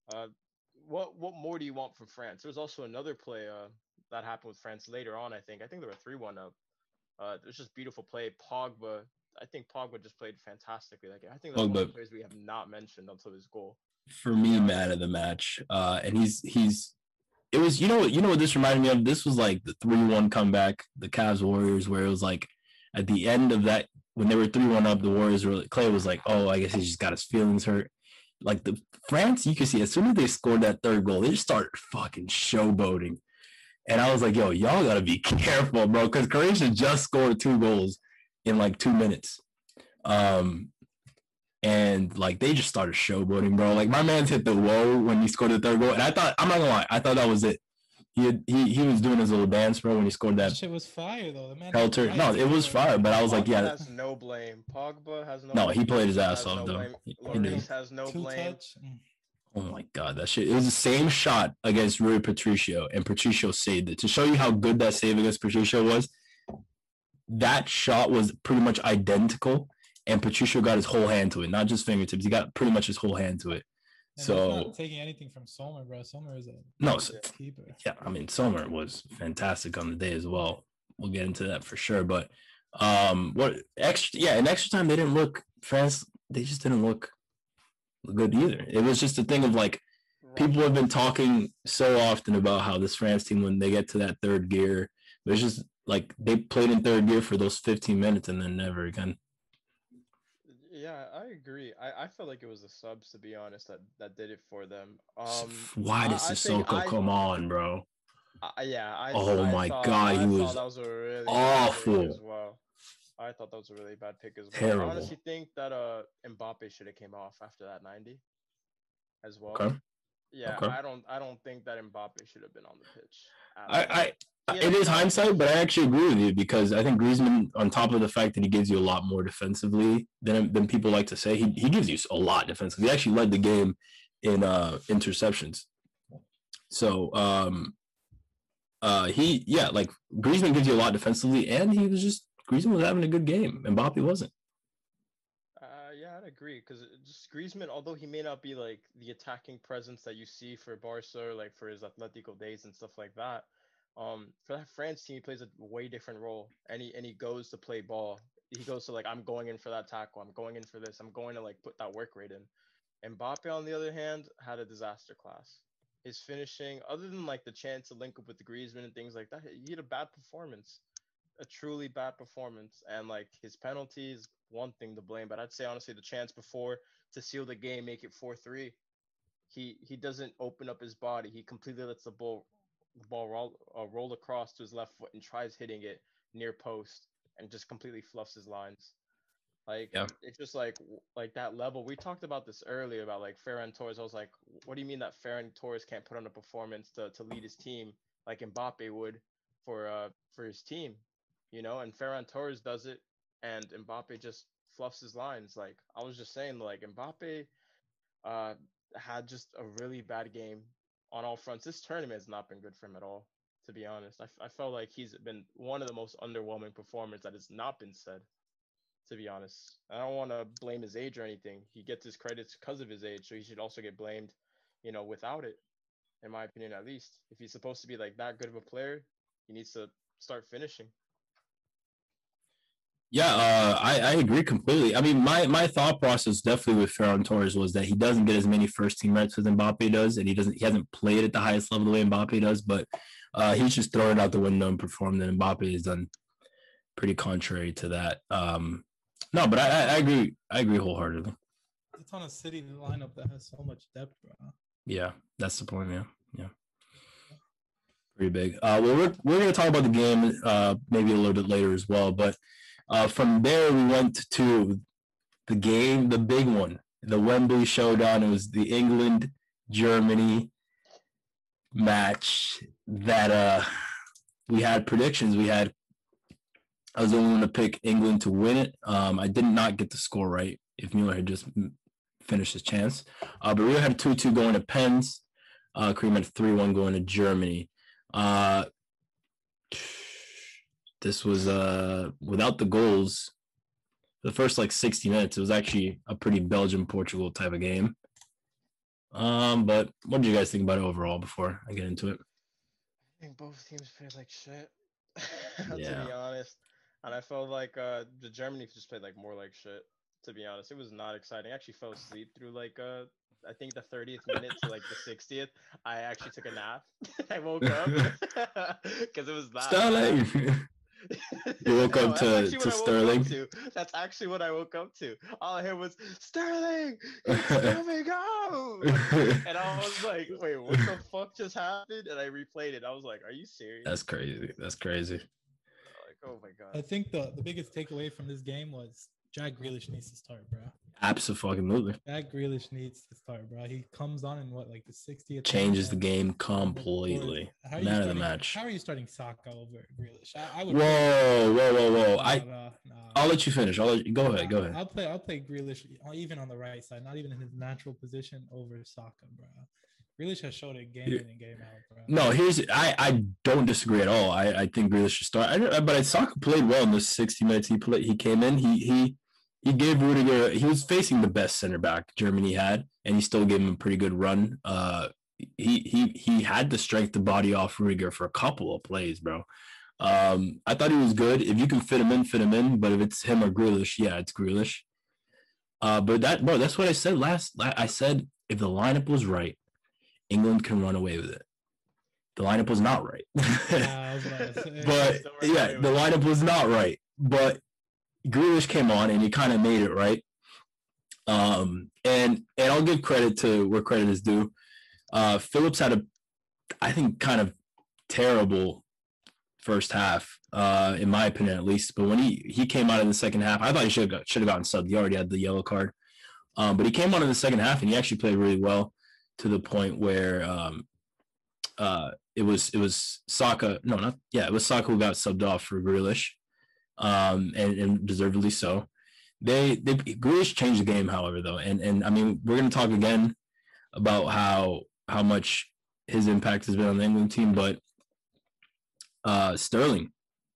Uh, what more do you want from France? There was also another play that happened with France later on. I think they were 3-1 up. It was just beautiful play. Pogba, I think Pogba just played fantastically. Like I think that's one of Pogba, the players we have not mentioned until his goal. for To be me, man honest. of the match. And he's it was you know what this reminded me of? This was like the 3-1 comeback, the Cavs Warriors, where it was like at the end of that when they were 3-1 up, the Warriors were Clay was like, oh, I guess he just got his feelings hurt. Like the France, you could see as soon as they scored that third goal, they just started fucking showboating. And I was like, yo, y'all gotta be careful, bro, because Croatia just scored 2 goals in like 2 minutes. Um, and like they just started showboating, bro. Like my man's hit the whoa when he scored the third goal, and I thought I'm not gonna lie, I thought that was it. He was doing his little dance, bro, when he scored that That shit was fire though. The man pelter. No, it was fire, but I was like, Pogba yeah, has no blame. Pogba has no no, blame. he played his Pulisic ass has off no though. blame. He did. Lloris has no two blame. touch. Oh my god, that shit! It was the same shot against Rui Patricio, and Patricio saved it. To show you how good that save against Patricio was, that shot was pretty much identical, and Patricio got his whole hand to it, not just fingertips. He got pretty much his whole hand to it. And So that's not taking anything from Sommer, bro. Sommer is a no, keeper. yeah, I mean Sommer was fantastic on the day as well. We'll get into that for sure. But what extra? Yeah, in extra time they didn't look France. They just didn't look good either. It was just a thing of like people have been talking so often about how this France team, when they get to that third gear, it's just like they played in third gear for those 15 minutes and then never again. Yeah, I agree. I felt like it was the subs, to be honest, that did it for them. Why does I think Sissoko come on, bro? yeah, Oh my God, he I was thought that was a really bad pick awful. as well. I thought that was a really bad pick as well. I Terrible. honestly think that Mbappe should have came off after that 90 as well. Okay. Yeah, Okay. I don't think that Mbappe should have been on the pitch at all. I He had it a is foul. hindsight, but I actually agree with you because I think Griezmann, on top of the fact that he gives you a lot more defensively than people like to say, he gives you a lot defensively. He actually led the game in interceptions. So like Griezmann gives you a lot defensively, and Griezmann was having a good game, and Mbappe wasn't. Yeah, I'd agree because just Griezmann, although he may not be like the attacking presence that you see for Barca, or like for his Atletico days and stuff like that, for that France team, he plays a way different role, and he goes to play ball. He goes to like I'm going in for that tackle, I'm going in for this, I'm going to like put that work rate in. Mbappe, on the other hand, had a disaster class. His finishing, other than like the chance to link up with the Griezmann and things like that, he had a bad performance, a truly bad performance. And like his penalties, one thing to blame, but I'd say honestly the chance before to seal the game, make it 4-3. He doesn't open up his body. He completely lets the ball roll across to his left foot and tries hitting it near post and just completely fluffs his lines. Like Yeah. it's just like that level. We talked about this earlier about like Ferran Torres. I was like, what do you mean that Ferran Torres can't put on a performance to lead his team like Mbappe would for his team, you know? And Ferran Torres does it, and Mbappe just fluffs his lines. Like I was just saying, like Mbappe uh had just a really bad game on all fronts. This tournament has not been good for him at all, to be honest. I felt like he's been one of the most underwhelming performers that has not been said, to be honest. I don't want to blame his age or anything. He gets his credits because of his age, so he should also get blamed, without it, in my opinion, at least. If he's supposed to be like that good of a player, he needs to start finishing. Yeah, I agree completely. I mean, my thought process definitely with Ferran Torres was that he doesn't get as many first team reps as Mbappe does, and he hasn't played at the highest level the way Mbappe does. But he's just throwing out the window and performed, and Mbappe has done pretty contrary to that. No, but I agree. I agree wholeheartedly. It's on a City lineup that has so much depth, bro. Yeah, that's the point. Yeah, pretty big. Well, we're gonna talk about the game maybe a little bit later as well, but. From there, we went to the game, the big one, the Wembley showdown. It was the England-Germany match that we had predictions. I was the only one to pick England to win it. I did not get the score right if Mueller had just finished his chance. But we had 2-2 going to pens. Kareem had 3-1 going to Germany. This was without the goals. The first 60 minutes, it was actually a pretty Belgium-Portugal type of game. But what did you guys think about it overall before I get into it? I think both teams played like shit, to Yeah. be honest. And I felt like the Germany just played like more like shit. To be honest, it was not exciting. I actually fell asleep through like I think the 30th minute to like the 60th. I actually took a nap. I woke up because it was that bad. Sterling. You woke No, up that's actually to what I woke up Sterling. to. That's actually what I woke up to. All I heard was Sterling, it's coming out, and I was like, "Wait, what the fuck just happened?" And I replayed it. I was like, "Are you serious?" That's crazy. That's crazy. Like, oh my I god. think the biggest takeaway from this game was Jack Grealish needs to start, bro. Absolutely. Jack Grealish needs to start, bro. He comes on in what, like the 60th Changes the minute, game and completely. How are you Man of the starting? match. How are you starting Saka over Grealish? I would. Whoa. No. I'll let you finish. Go ahead. Go ahead. I'll play Grealish even on the right side, not even in his natural position over Saka, bro. Grealish has showed it game in and game out, bro. No, I don't disagree at all. I think Grealish should start. But Saka played well in the 60 minutes he came in. He gave Rudiger. He was facing the best center back Germany had, and he still gave him a pretty good run. He had the strength to body off Rudiger for a couple of plays, bro. I thought he was good. If you can fit him in, fit him in. But if it's him or Grealish, yeah, it's Grealish. But that's what I said last. I said if the lineup was right, England can run away with it. The lineup was not right. But yeah, the lineup was not right. But Grealish came on and he kind of made it right. And I'll give credit to where credit is due. Phillips had I think, kind of terrible first half, in my opinion, at least. But when he came out in the second half, I thought he should have gotten subbed. He already had the yellow card. But he came on in the second half and he actually played really well to the point where it was Saka. No, not yeah, it was Saka who got subbed off for Grealish, and deservedly so. Grealish changed the game, however, though, and I mean we're gonna talk again about how much his impact has been on the England team, but Sterling,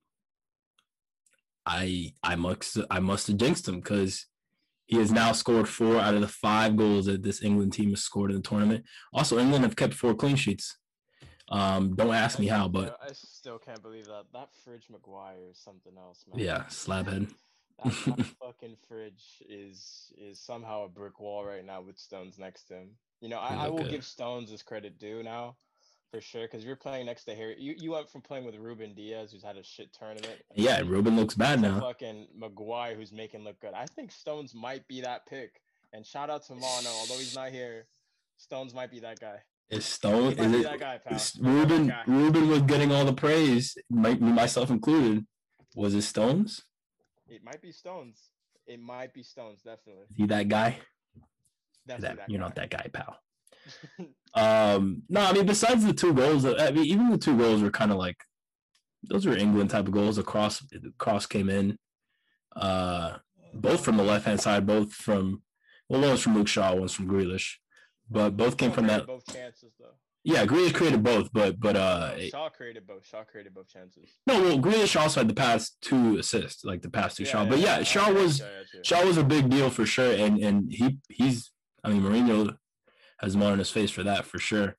I must have jinxed him because he has now scored 4 out of the 5 goals that this England team has scored in the tournament. Also, England have kept 4 clean sheets. Don't ask me how, but I still can't believe that. That Fridge Maguire is something else, man. Yeah, slabhead. That fucking Fridge is somehow a brick wall right now with Stones next to him. You know, I will give Stones his credit due now, for sure, because you're playing next to Harry. You went from playing with Ruben Diaz, who's had a shit tournament. Yeah, Ruben looks bad now. Fucking Maguire, who's making look good. I think Stones might be that pick. And shout out to Mono, although he's not here. Stones might be that guy. Is Stone? Is it that guy, pal? Ruben was getting all the praise, myself included. Was it Stones? It might be Stones. It might be Stones, definitely. Is he that guy? You're not that guy, pal. No, I mean, besides the 2 goals, I mean, even the 2 goals were kind of like, those were England type of goals. The cross came in, both from the left-hand side, both from, well, one was from Luke Shaw, one's from Grealish, but both came from that. Both chances, though. Yeah, Grealish created both, but Shaw created both. Shaw created both chances. No, well, Grealish also had the past 2 assists, like the past 2 Shaw. But yeah, Shaw was a big deal for sure, and he's, I mean, Mourinho has mud on his face for that, for sure.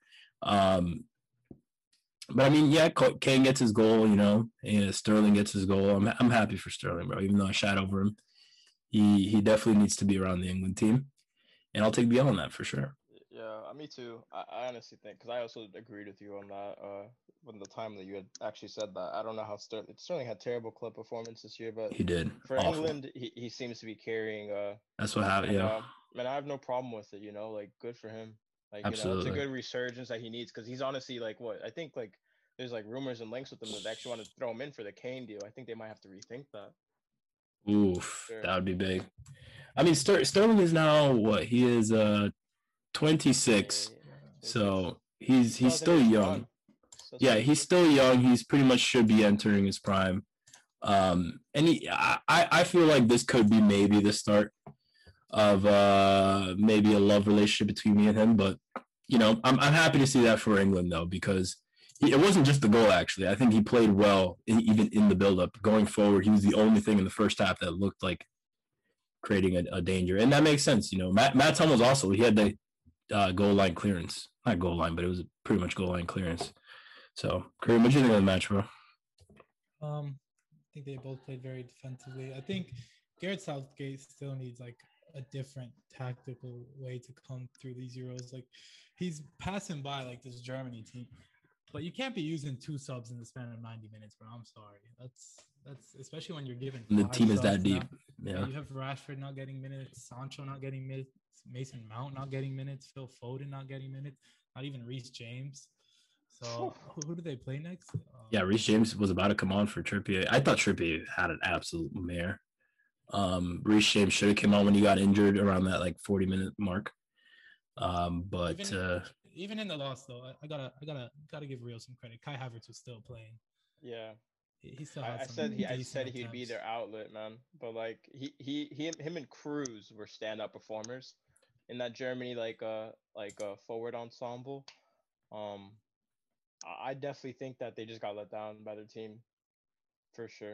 But I mean, yeah, Kane gets his goal, you know, and Sterling gets his goal. I'm happy for Sterling, bro. Even though I shat over him, he definitely needs to be around the England team, and I'll take the L on that for sure. Yeah, me too. I honestly think, because I also agreed with you on that when the time that you had actually said that. I don't know how Sterling had terrible club performance this year, but he did. For awful. England, he seems to be carrying. That's what happened. Yeah. Man, I have no problem with it. You know, like, good for him. Like, absolutely. You know, it's a good resurgence that he needs, because he's honestly like, what I think, like, there's like rumors and links with them that they actually want to throw him in for the Kane deal. I think they might have to rethink that. Oof, sure. That would be big. I mean, Sterling is now what? He is 26, so he's still young. Yeah, he's still young. He's pretty much should be entering his prime. And I feel like this could be maybe the start of maybe a love relationship between me and him. But you know, I'm happy to see that for England though, because it wasn't just the goal. Actually, I think he played well even in the build-up. Going forward, he was the only thing in the first half that looked like creating a danger, and that makes sense. You know, Matt Hummels also, he had the goal line clearance. Not goal line, but it was pretty much goal line clearance. So, Kareem, what do you think of the match, bro? I think they both played very defensively. I think Garrett Southgate still needs like a different tactical way to come through these Euros. Like he's passing by like this Germany team, but you can't be using 2 subs in the span of 90 minutes, bro. I'm sorry. That's especially when you're given. The team is that deep. Yeah. You have Rashford not getting minutes, Sancho not getting minutes, Mason Mount not getting minutes, Phil Foden not getting minutes, not even Reece James. So who do they play next? Yeah, Reece James was about to come on for Trippier. I thought Trippier had an absolute mare. Reece James should have come on when he got injured around that like 40-minute mark. But even in the loss though, I gotta give Real some credit. Kai Havertz was still playing. Yeah. He still had I said he'd be their outlet, man. But like him and Cruz were stand-up performers in that Germany like a forward ensemble. I definitely think that they just got let down by their team, for sure.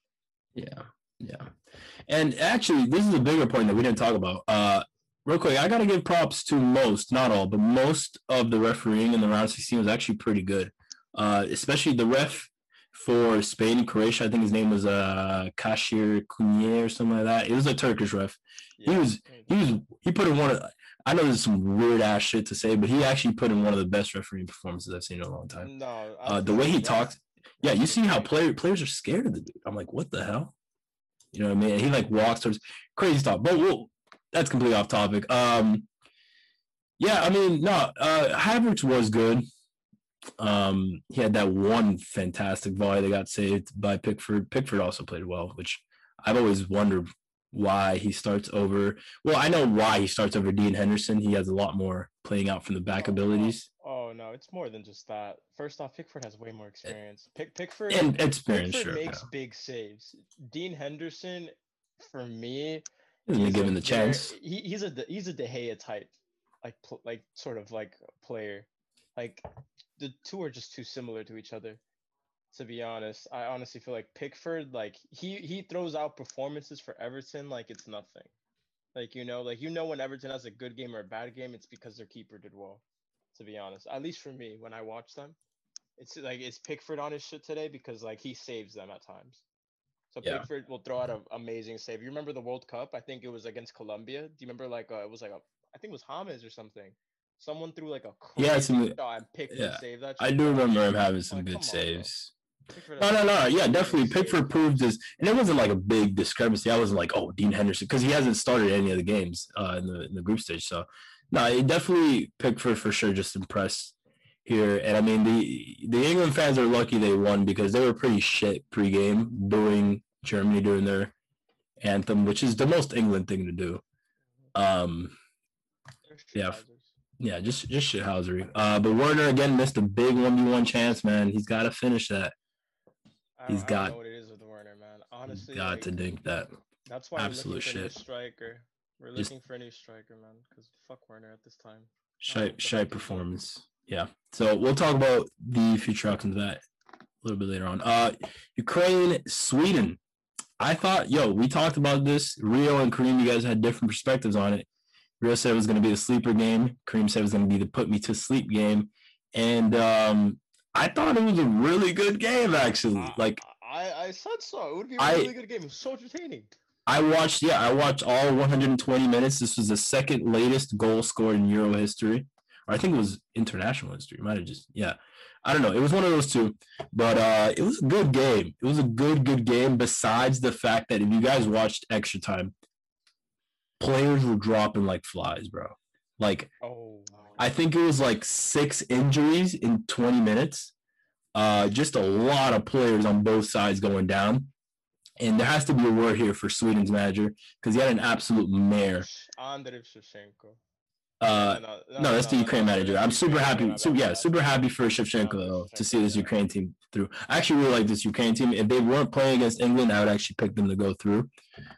Yeah. And actually, this is a bigger point that we didn't talk about. Real quick, I got to give props to most, not all, but most of the refereeing in the round 16 was actually pretty good. Especially the ref for Spain and Croatia. I think his name was Kashir Kunye or something like that. It was a Turkish ref. Yeah. He put in one of. I know there's some weird ass shit to say, but he actually put in one of the best refereeing performances I've seen in a long time. No, the way he talked, yeah, you see how players are scared of the dude. I'm like, what the hell? You know what I mean? And he like walks towards crazy stuff. But that's completely off topic. Yeah, I mean, no, Havertz was good. He had that one fantastic volley that got saved by Pickford. Pickford also played well, which I've always wondered why he starts over. Well, I know why he starts over Dean Henderson. He has a lot more playing out from the back abilities. Oh no, it's more than just that. First off, Pickford has way more experience. Pickford makes big saves. Dean Henderson, for me, isn't given the chance. He's a De Gea type, like sort of like player. Like the two are just too similar to each other. To be honest, I honestly feel like Pickford, like he throws out performances for Everton like it's nothing. Like when Everton has a good game or a bad game, it's because their keeper did well. To be honest, at least for me, when I watch them, it's like it's Pickford on his shit today because like he saves them at times. So yeah. Pickford will throw out an amazing save. You remember the World Cup? I think it was against Colombia. Do you remember it was I think it was James or something. Someone threw like a crazy shot and Pickford saved that. I do remember him having some good saves. No. Yeah, definitely. Pickford proved his, and it wasn't like a big discrepancy. I wasn't like, oh, Dean Henderson, because he hasn't started any of the games in the group stage. So, no, it definitely Pickford for sure just impressed here. And I mean, the England fans are lucky they won because they were pretty shit pregame booing Germany during their anthem, which is the most England thing to do. Yeah, just shithousery. But Werner again missed a big 1v1 chance, man. He's got to finish that. I don't know what it is with Werner, man. Honestly, got to dink that. That's why absolute we're looking for a new striker. We're looking for a new striker, man. Because fuck Werner at this time. Shite performance. Yeah. So we'll talk about the future outcomes of that a little bit later on. Ukraine, Sweden. I thought, we talked about this. Rio and Kareem, you guys had different perspectives on it. Rio said it was going to be the sleeper game. Kareem said it was going to be the put me to sleep game. And I thought it was a really good game, actually. I said so. It would be a really good game. It was so entertaining. I watched all 120 minutes. This was the second latest goal scored in Euro history. Or I think it was international history. Might have just, I don't know. It was one of those two. But it was a good game. It was a good game, besides the fact that if you guys watched Extra Time, players were dropping like flies, bro. Like, I think it was like 6 injuries in 20 minutes. Just a lot of players on both sides going down. And there has to be a word here for Sweden's manager because he had an absolute mare. Andriy Shevchenko. No, that's the Ukraine manager. I'm super happy. Super happy for Shevchenko to see this Ukraine team through. I actually really like this Ukraine team. If they weren't playing against England, I would actually pick them to go through.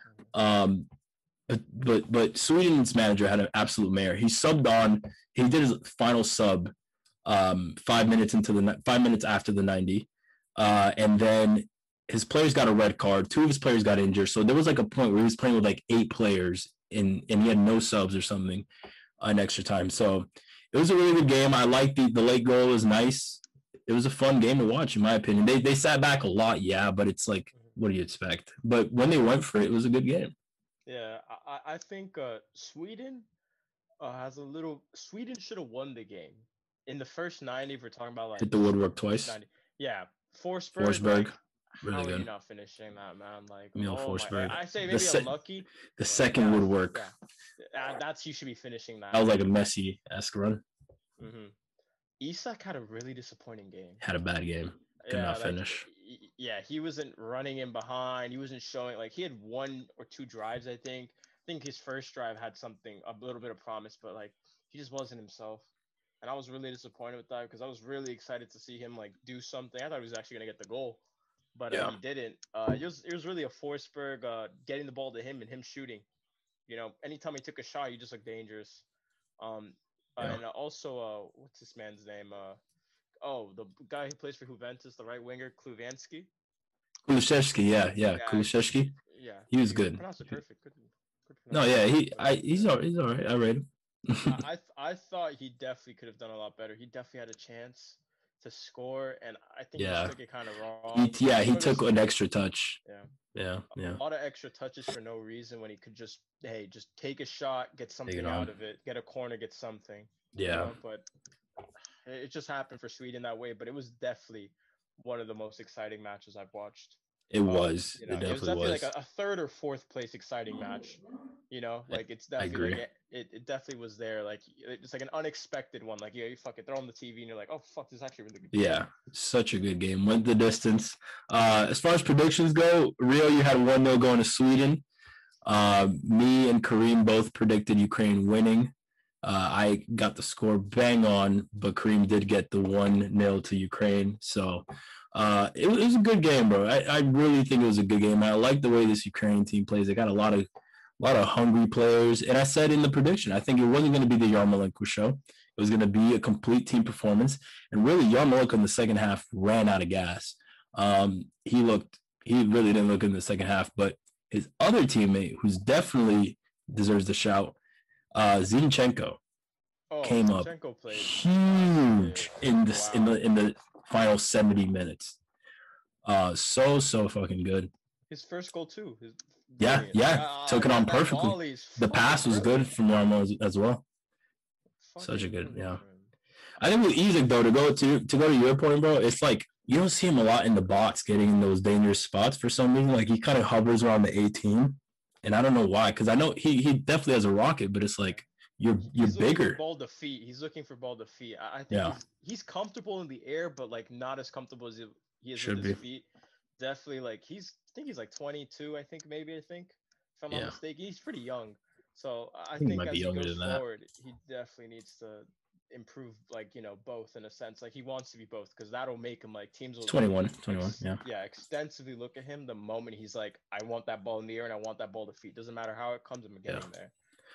But Sweden's manager had an absolute mare. He subbed on. He did his final sub 5 minutes after the 90, and then his players got a red card. 2 of his players got injured. So there was like a point where he was playing with like 8 players, and he had no subs or something. in extra time. So it was a really good game. I liked the late goal was nice. It was a fun game to watch, in my opinion. They sat back a lot, yeah, but it's like, Mhm. what do you expect? But when they went for it, it was a good game. Yeah, I think Sweden has a little. Sweden should have won the game in the first 90. If we're talking about like Hit the woodwork twice. 90, yeah, Forsberg. Forsberg, Like, really how are you good. not finishing that, man? Like, Emil oh my, Forsberg. I say The maybe se- unlucky, the but second woodwork. yeah, that's you should be finishing That that. was like a Messi-esque run. Isak had a really disappointing game. Had a bad game. Could Yeah, not like finish. yeah, he wasn't running in behind. He wasn't showing like he had one or two drives, I think. I think his first drive had something a little bit of promise, but like he just wasn't himself. And I was really disappointed with that because I was really excited to see him like do something. I thought he was actually gonna get the goal, but Yeah. he didn't. It was really a Forsberg getting the ball to him and him shooting. You know, anytime he took a shot, he just looked dangerous. Um, Yeah. and also, what's this man's name? The guy who plays for Juventus, the right winger, Kluvansky. Kulusevski, yeah. Yeah, Kulusevski. yeah, He was you good. pronounced it perfect. Good No, yeah, pronunciation. he's all right. I rate him. I thought he definitely could have done a lot better. He definitely had a chance to score, and I think he Yeah. just took it kind of wrong. He Sort of took an extra touch. Yeah, Yeah. a lot of extra touches for no reason when he could just just take a shot, get something it out on. of it, get a corner, get something. Yeah. But it just happened for Sweden that way. But it was definitely one of the most exciting matches I've watched. It was. You know, It it was definitely definitely was. like a third or fourth place exciting match. You know, like it's I definitely agree. like it definitely was there. Like it's like an unexpected one. Like you fuck it, throw on the TV and you're like, oh fuck, this is actually a really good. Yeah, such a good game. Went the distance. As far as predictions go, Rio, you had 1-0 going to Sweden. Me and Kareem both predicted Ukraine winning. I got the score bang on, but Kareem did get the 1-0 to Ukraine. So it was a good game, bro. I really think it was a good game. I like the way this Ukraine team plays. They got a lot of hungry players. And I said in the prediction, I think it wasn't going to be the Yarmolenko show. It was going to be a complete team performance. And really, Yarmolenko in the second half ran out of gas. He really didn't look in the second half, but his other teammate, who's definitely deserves the shout, Zinchenko, came up played huge in this Wow. in the final 70 minutes. So fucking good. His first goal too. Yeah, took it on perfectly. The pass was good from Yarmo as well. Such a good, yeah. I think with Isak though, to go to your point, bro, it's like you don't see him a lot in the box getting in those dangerous spots for some reason. Like he kind of hovers around the 18, and I don't know why. Because I know he definitely has a rocket, but it's like you're bigger. Ball to feet. He's looking for ball to feet. I think he's comfortable in the air, but like not as comfortable as he is with his feet. Definitely, like I think he's like 22. I think if I'm not mistaken, he's pretty young. So I think as he goes forward, he definitely needs to improve, like, you know, both in a sense. Like he wants to be both because that'll make him like teams will 21, extensively look at him the moment he's like, I want that ball in the air and I want that ball to feet. Doesn't matter how it comes, I'm getting there.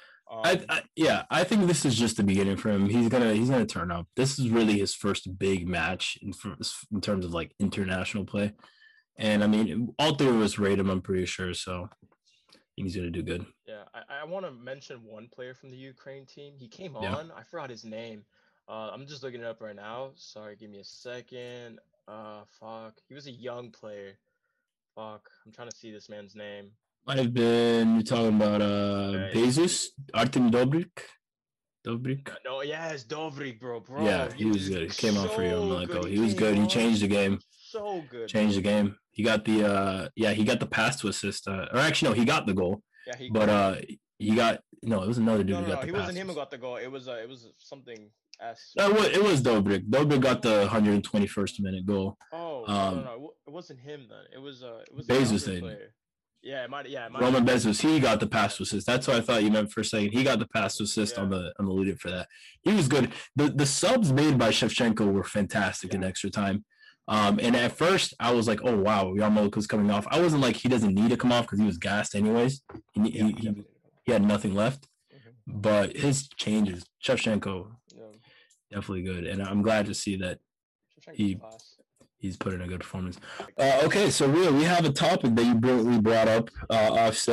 I think this is just the beginning for him. He's gonna turn up. This is really his first big match in terms of like international play. And I mean, all three of us rate him, I'm pretty sure. So he's going to do good. Yeah, I want to mention one player from the Ukraine team. He came on. I forgot his name. I'm just looking it up right now. Sorry, give me a second. Fuck. He was a young player. Fuck. I'm trying to see this man's name. Might have been, you're talking about Bezos, Artem Dobrik. No, it's Dobrik, bro. Yeah, he was good. He came on for Yarmolenko. He was good. He changed the game. So good. Changed the game. He got the pass to assist. Or actually, no, he got the goal. Yeah, it was another dude who got the pass. No, he wasn't him who got the goal. It was something S. No, it was Dobrik. Dobrik got the 121st minute goal. Oh, no, it wasn't him then. It was Bezos then. Player. Yeah, it might. Roman Bezos, he got the pass to assist. That's what I thought you meant for a second. He got the pass to assist on the lead for that. He was good. The subs made by Shevchenko were fantastic in extra time. And at first I was like, oh wow, Yarmolenko's coming off. I wasn't like he doesn't need to come off because he was gassed anyways. He had nothing left. Mm-hmm. But his changes, Shevchenko, definitely good. And I'm glad to see that he's put in a good performance. Okay, so we have a topic that you brilliantly brought up, Offset.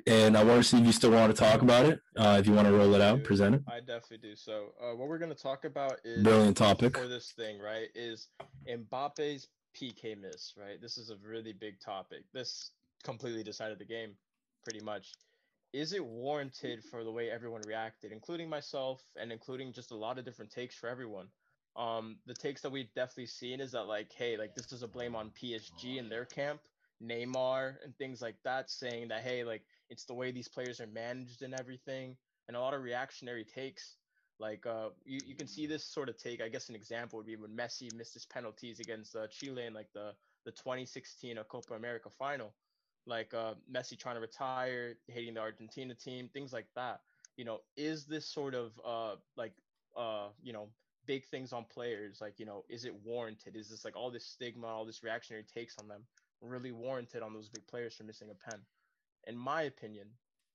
and I want to see if you still want to talk about it. If you want to roll it I out, do. present it. I definitely do. So, what we're gonna talk about is Brilliant topic. for this thing, right? Is Mbappe's PK miss, right? This is a really big topic. This completely decided the game, pretty much. Is it warranted for the way everyone reacted, including myself and including just a lot of different takes for everyone? The takes that we've definitely seen is that like, hey, like this is a blame on PSG and their camp, Neymar and things like that, saying that hey, like it's the way these players are managed and everything, and a lot of reactionary takes. Like you can see this sort of take. I guess an example would be when Messi missed his penalties against Chile in like the 2016 Copa America final. Like Messi trying to retire, hating the Argentina team, things like that. Is this sort of big things on players? Like, is it warranted? Is this like all this stigma, all this reactionary takes on them really warranted on those big players for missing a pen? In my opinion,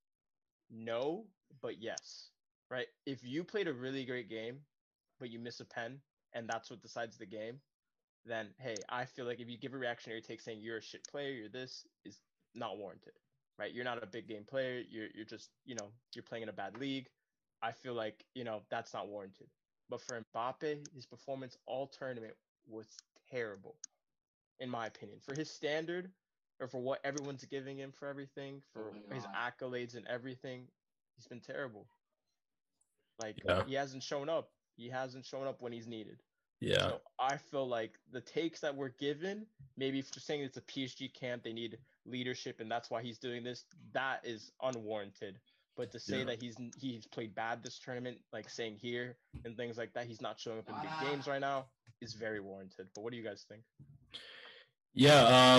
no, but yes. Right? If you played a really great game, but you miss a pen, and that's what decides the game, then hey, I feel like if you give a reactionary take saying you're a shit player, you're this, is not warranted. Right? You're not a big game player. You're just you're playing in a bad league. I feel like that's not warranted. But for Mbappe, his performance all tournament was terrible, in my opinion. For his standard, or for what everyone's giving him for everything, for his accolades and everything, he's been terrible. Like Yeah, he hasn't shown up. He hasn't shown up when he's needed. yeah, So I feel like the takes that were given, maybe for saying it's a PSG camp, they need leadership, and that's why he's doing this. That is unwarranted. But to say yeah, that he's played bad this tournament, like saying here and things like that, he's not showing up in big games right now, is very warranted. But what do you guys think? yeah.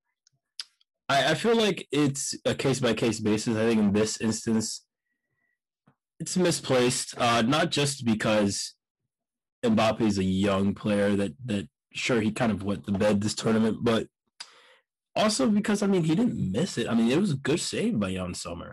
I feel like it's a case by case basis. I think in this instance, it's misplaced. Not just because Mbappe is a young player that sure he kind of wet the bed this tournament, but also because I mean he didn't miss it. I mean it was a good save by Jan Sommer.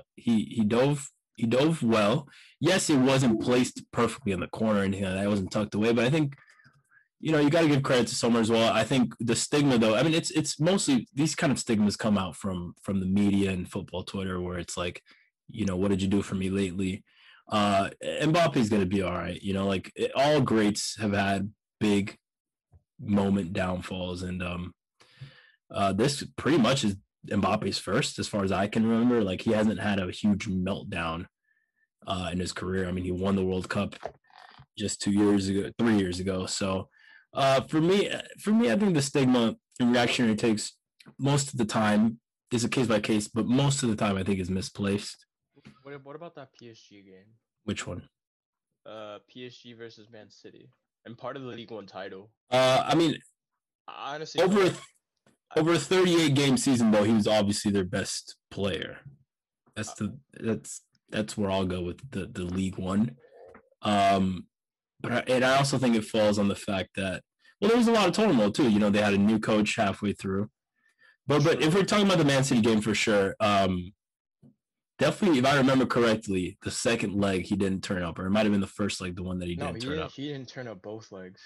He dove well. Yes, it wasn't placed perfectly in the corner or anything like that. It wasn't tucked away, but I think you got to give credit to Sommer as well. I think the stigma though. I mean it's mostly these kind of stigmas come out from the media and football Twitter where it's like, what did you do for me lately? Mbappe's gonna be all right. All greats have had big moment downfalls, and this pretty much is Mbappe's first, as far as I can remember. Like he hasn't had a huge meltdown in his career. I mean, he won the World Cup just 2 years ago, 3 years ago. So for me, I think the stigma and reactionary takes most of the time is a case by case, but most of the time I think is misplaced. What about that PSG game? Which one? PSG versus Man City, and part of the League One title. I mean, I honestly, over a 38 game season though, he was obviously their best player. That's where I'll go with the League One. And I also think it falls on the fact that there was a lot of turmoil too. They had a new coach halfway through. But if we're talking about the Man City game for sure, definitely if I remember correctly, the second leg he didn't turn up, or it might have been the first leg, the one that he didn't turn up. He didn't turn up both legs.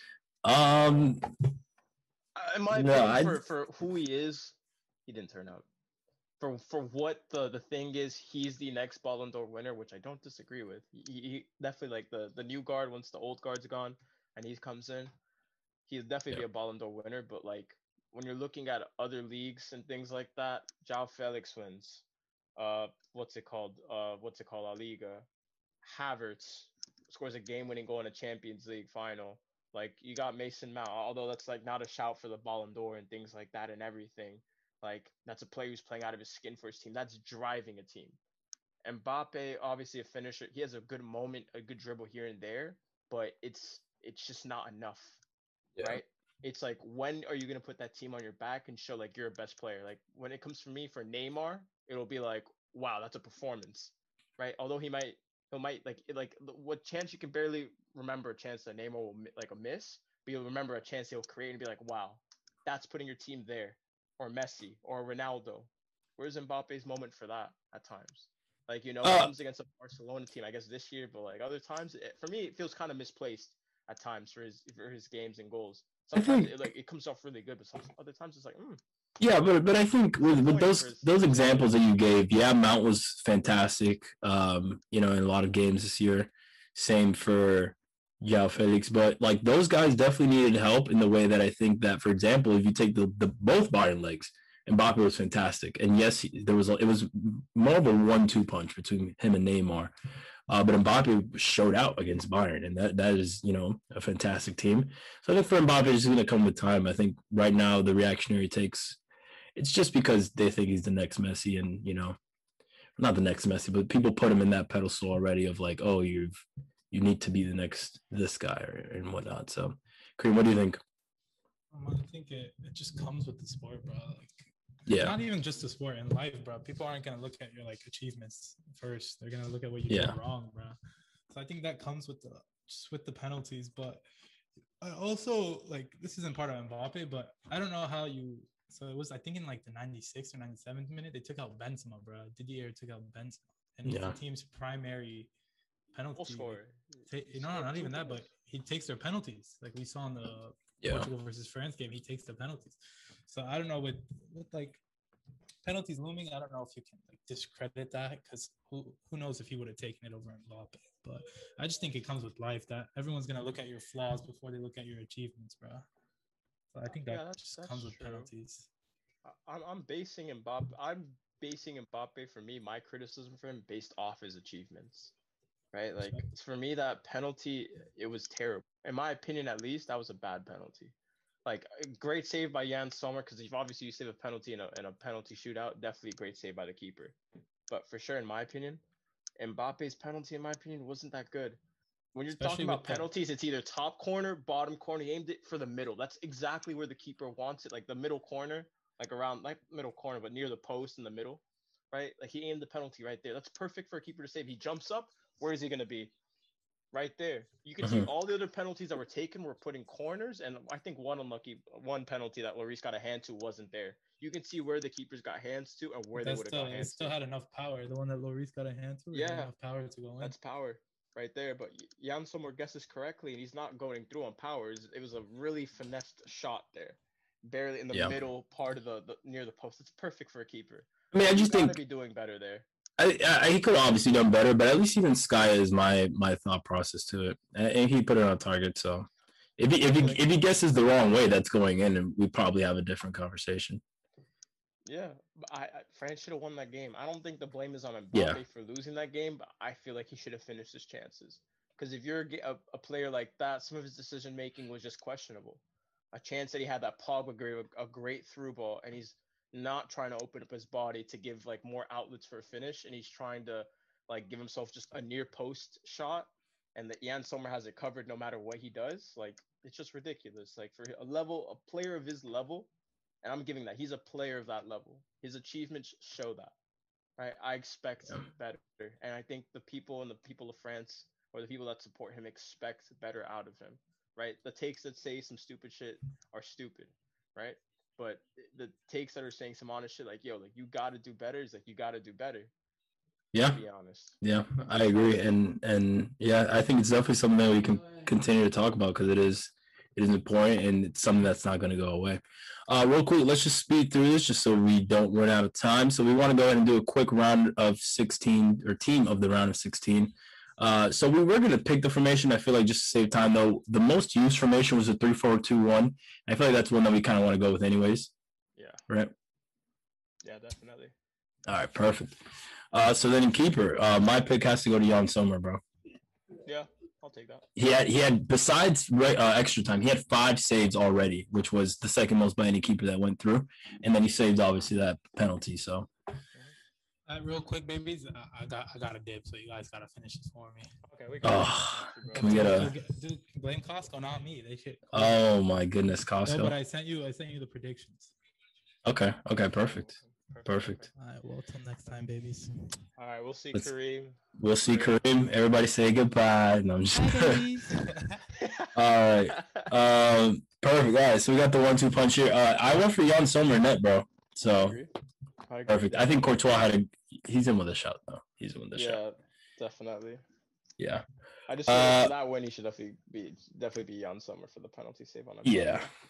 In my opinion, for who he is, he didn't turn up. For what the thing is, he's the next Ballon d'Or winner, which I don't disagree with. He definitely, like, the new guard once the old guard's gone and he comes in, he'll definitely be a Ballon d'Or winner. But like when you're looking at other leagues and things like that, João Felix wins. What's it called? La Liga. Havertz scores a game-winning goal in a Champions League final. Like you got Mason Mount, although that's like not a shout for the Ballon d'Or and things like that and everything. Like that's a player who's playing out of his skin for his team. That's driving a team. Mbappe, obviously a finisher. He has a good moment, a good dribble here and there, but it's just not enough, right? It's like, when are you gonna put that team on your back and show like you're a best player? Like when it comes for me for Neymar, it'll be like, wow, that's a performance, right? Although he might like what chance you can barely remember a chance that Neymar will like a miss, but you'll remember a chance he'll create and be like, wow, that's putting your team there. Or Messi or Ronaldo. Where's Mbappe's moment for that at times? Like, it comes against a Barcelona team, I guess this year, but like other times, for me, it feels kind of misplaced at times for his games and goals. Sometimes it comes off really good, but other times it's like, Yeah, but I think with Point those for his those team. examples that you gave, yeah, Mount was fantastic. In a lot of games this year. Same for João Felix, but like those guys definitely needed help in the way that I think that, for example, if you take the both Bayern legs, Mbappe was fantastic, and yes, it was more of a 1-2 punch between him and Neymar. But Mbappe showed out against Bayern, and that is a fantastic team. So I think for Mbappe, it's going to come with time. I think right now the reactionary takes it's just because they think he's the next Messi, and not the next Messi, but people put him in that pedestal already of like, oh, you need to be the next this guy and whatnot. So, Kareem, what do you think? I think it just comes with the sport, bro. Like, Yeah, not even just the sport in life, bro. People aren't gonna look at your like achievements first. They're gonna look at what you Yeah. did wrong, bro. So I think that comes with the penalties. But I also like this isn't part of Mbappe, but I don't know how you. So it was I think in like the 96th or 97th minute they took out Benzema, bro. Didier took out Benzema, and he's Yeah. the team's primary Goal penalty. scorer. No, not even that, but he takes their penalties. Like we saw in the Yeah. Portugal versus France game, he takes the penalties. So I don't know with like penalties looming. I don't know if you can like discredit that because who knows if he would have taken it over Mbappe. But I just think it comes with life that everyone's gonna look at your flaws before they look at your achievements, bro. So I think that just comes with true. penalties. I'm basing Mbappe for me, my criticism for him based off his achievements. Right? Like for me, that penalty, it was terrible. In my opinion, at least, that was a bad penalty. Like great save by Jan Sommer because if obviously you save a penalty in a penalty shootout, definitely great save by the keeper. But for sure, in my opinion, Mbappe's penalty, in my opinion, wasn't that good. When you're Especially talking about with the- penalties, it's either top corner, bottom corner. He aimed it for the middle. That's exactly where the keeper wants it, like the middle corner, like around like middle corner, but near the post in the middle, right? Like he aimed the penalty right there. That's perfect for a keeper to save. He jumps up. Where is he going to be? Right there. You can see Mhm. all the other penalties that were taken were put in corners, and I think one penalty that Lloris got a hand to wasn't there. You can see where the keepers got hands to and where they would have got it hands still to. had enough power. The one that Lloris got a hand to, it had Yeah, enough power to go in. that's power right there. But Jan Sommer guesses correctly, and he's not going through on powers. It was a really finessed shot there, barely in the Yeah. middle part of the near the post. It's perfect for a keeper. I mean, I You just gotta think be doing better there. he could have obviously done better, but at least even Sky is my thought process to it, and he put it on target. So if he guesses the wrong way, that's going in, and we probably have a different conversation. Yeah, but France should have won that game. I don't think the blame is on Mbappe Yeah. for losing that game, but I feel like he should have finished his chances. Because if you're a player like that, some of his decision making was just questionable. A chance that he had that Pogba gave a great through ball, and he's not trying to open up his body to give like more outlets for a finish, and he's trying to like give himself just a near post shot, and that Jan Sommer has it covered no matter what he does. Like it's just ridiculous. Like for a player of his level, and I'm giving that. He's a player of that level. His achievements show that. Right? I expect better, and I think the people of France or the people that support him expect better out of him. Right? The takes that say some stupid shit are stupid, right? But the takes that are saying some honest shit, like yo, like you got to do better, is like you got to do better. Yeah. To be honest. Yeah, I agree, and yeah, I think it's definitely something that we can continue to talk about because it is important and it's something that's not going to go away. Real quick, let's just speed through this just so we don't run out of time. So we want to go ahead and do a quick round of 16 or team of the round of 16. So we were going to pick the formation. I feel like just to save time though, the most used formation was a 3-4-2-1. I feel like that's one that we kind of want to go with anyways. Yeah. Right. Yeah, definitely. All right, perfect. So then in keeper, my pick has to go to Jan Sommer, bro. Yeah, I'll take that. He had besides extra time, he had 5 saves already, which was the second most by any keeper that went through, and then he saved obviously that penalty. So, real quick, babies, I got a dip, so you guys gotta finish this for me. Okay, we got. Can we get a? Dude, blame Costco, not me. They should. Oh my goodness, Costco. No, but I sent you the predictions. Okay, perfect. Perfect. All right, well, till next time, babies. All right, we'll see Kareem. We'll see Kareem. Everybody say goodbye. No, I'm just All right. Perfect. All right, so we got the 1-2 punch here. I went for Jan Sommer net, bro. So perfect. I think Courtois he's in with a shot though. He's in with a shot. Yeah, definitely. Yeah. I just feel like for that win, he should definitely be Jan Sommer for the penalty save on him. Yeah.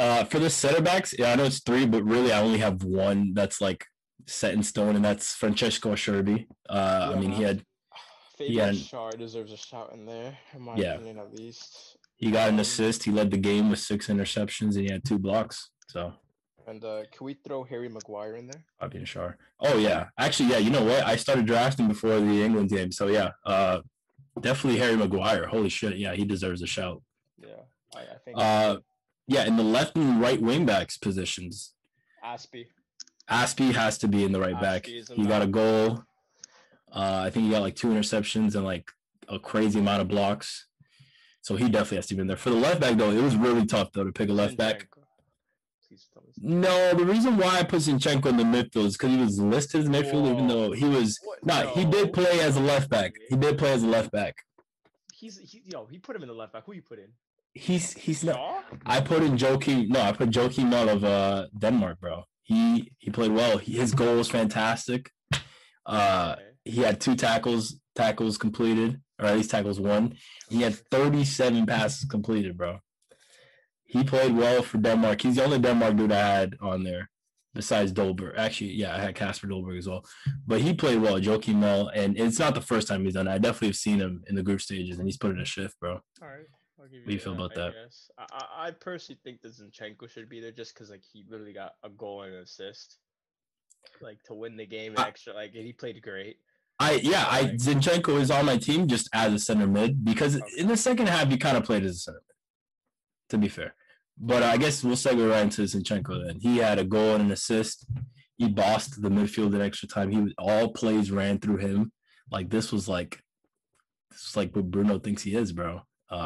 For the center backs, yeah, I know it's three, but really I only have one that's like set in stone, and that's Francesco Scerbi. I mean, Yeah, he Fabian had Schär deserves a shout in there, in my yeah, opinion, at least. he got an Um, assist. He led the game with 6 interceptions, and he had 2 blocks. So and can we throw Harry Maguire in there? Fabian Schär. Oh yeah, actually yeah. You know what? I started drafting before the England game, so yeah. Definitely Harry Maguire. Holy shit, yeah, he deserves a shout. Yeah, I think Uh, yeah, in the left and right wing backs positions, Aspie. Aspie has to be in the right back. Aspie is in He got a that. goal. I think he got like 2 interceptions and like a crazy amount of blocks. So he definitely has to be in there. For the left back though, it was really tough though to pick a left back. Zinchenko. Please tell me. No, the reason why I put Zinchenko in the midfield is because he was listed as midfield, even though he was What? not. He did play as a left back. He did play as a left back. He put him in the left back. Who you put in? He's not. Shaw? I put Joachim Noah of Denmark, bro. He played well. His goal was fantastic. Okay. He had 2 tackles completed, or at least tackles one. He had 37 passes completed, bro. He played well for Denmark. He's the only Denmark dude I had on there besides Dolberg. Actually, yeah, I had Kasper Dolberg as well. But he played well, Joachim Noah, and it's not the first time he's done it. I definitely have seen him in the group stages, and he's put in a shift, bro. All right. I'll give What do you feel about that? Guess. I personally think that Zinchenko should be there just because like he literally got a goal and an assist, like to win the game and extra. Like and he played great. Zinchenko is on my team just as a center mid because in the second half he kind of played as a center mid, to be fair. But I guess we'll segue right into Zinchenko then. He had a goal and an assist. He bossed the midfield in extra time. All plays ran through him. Like this was like what Bruno thinks he is, bro.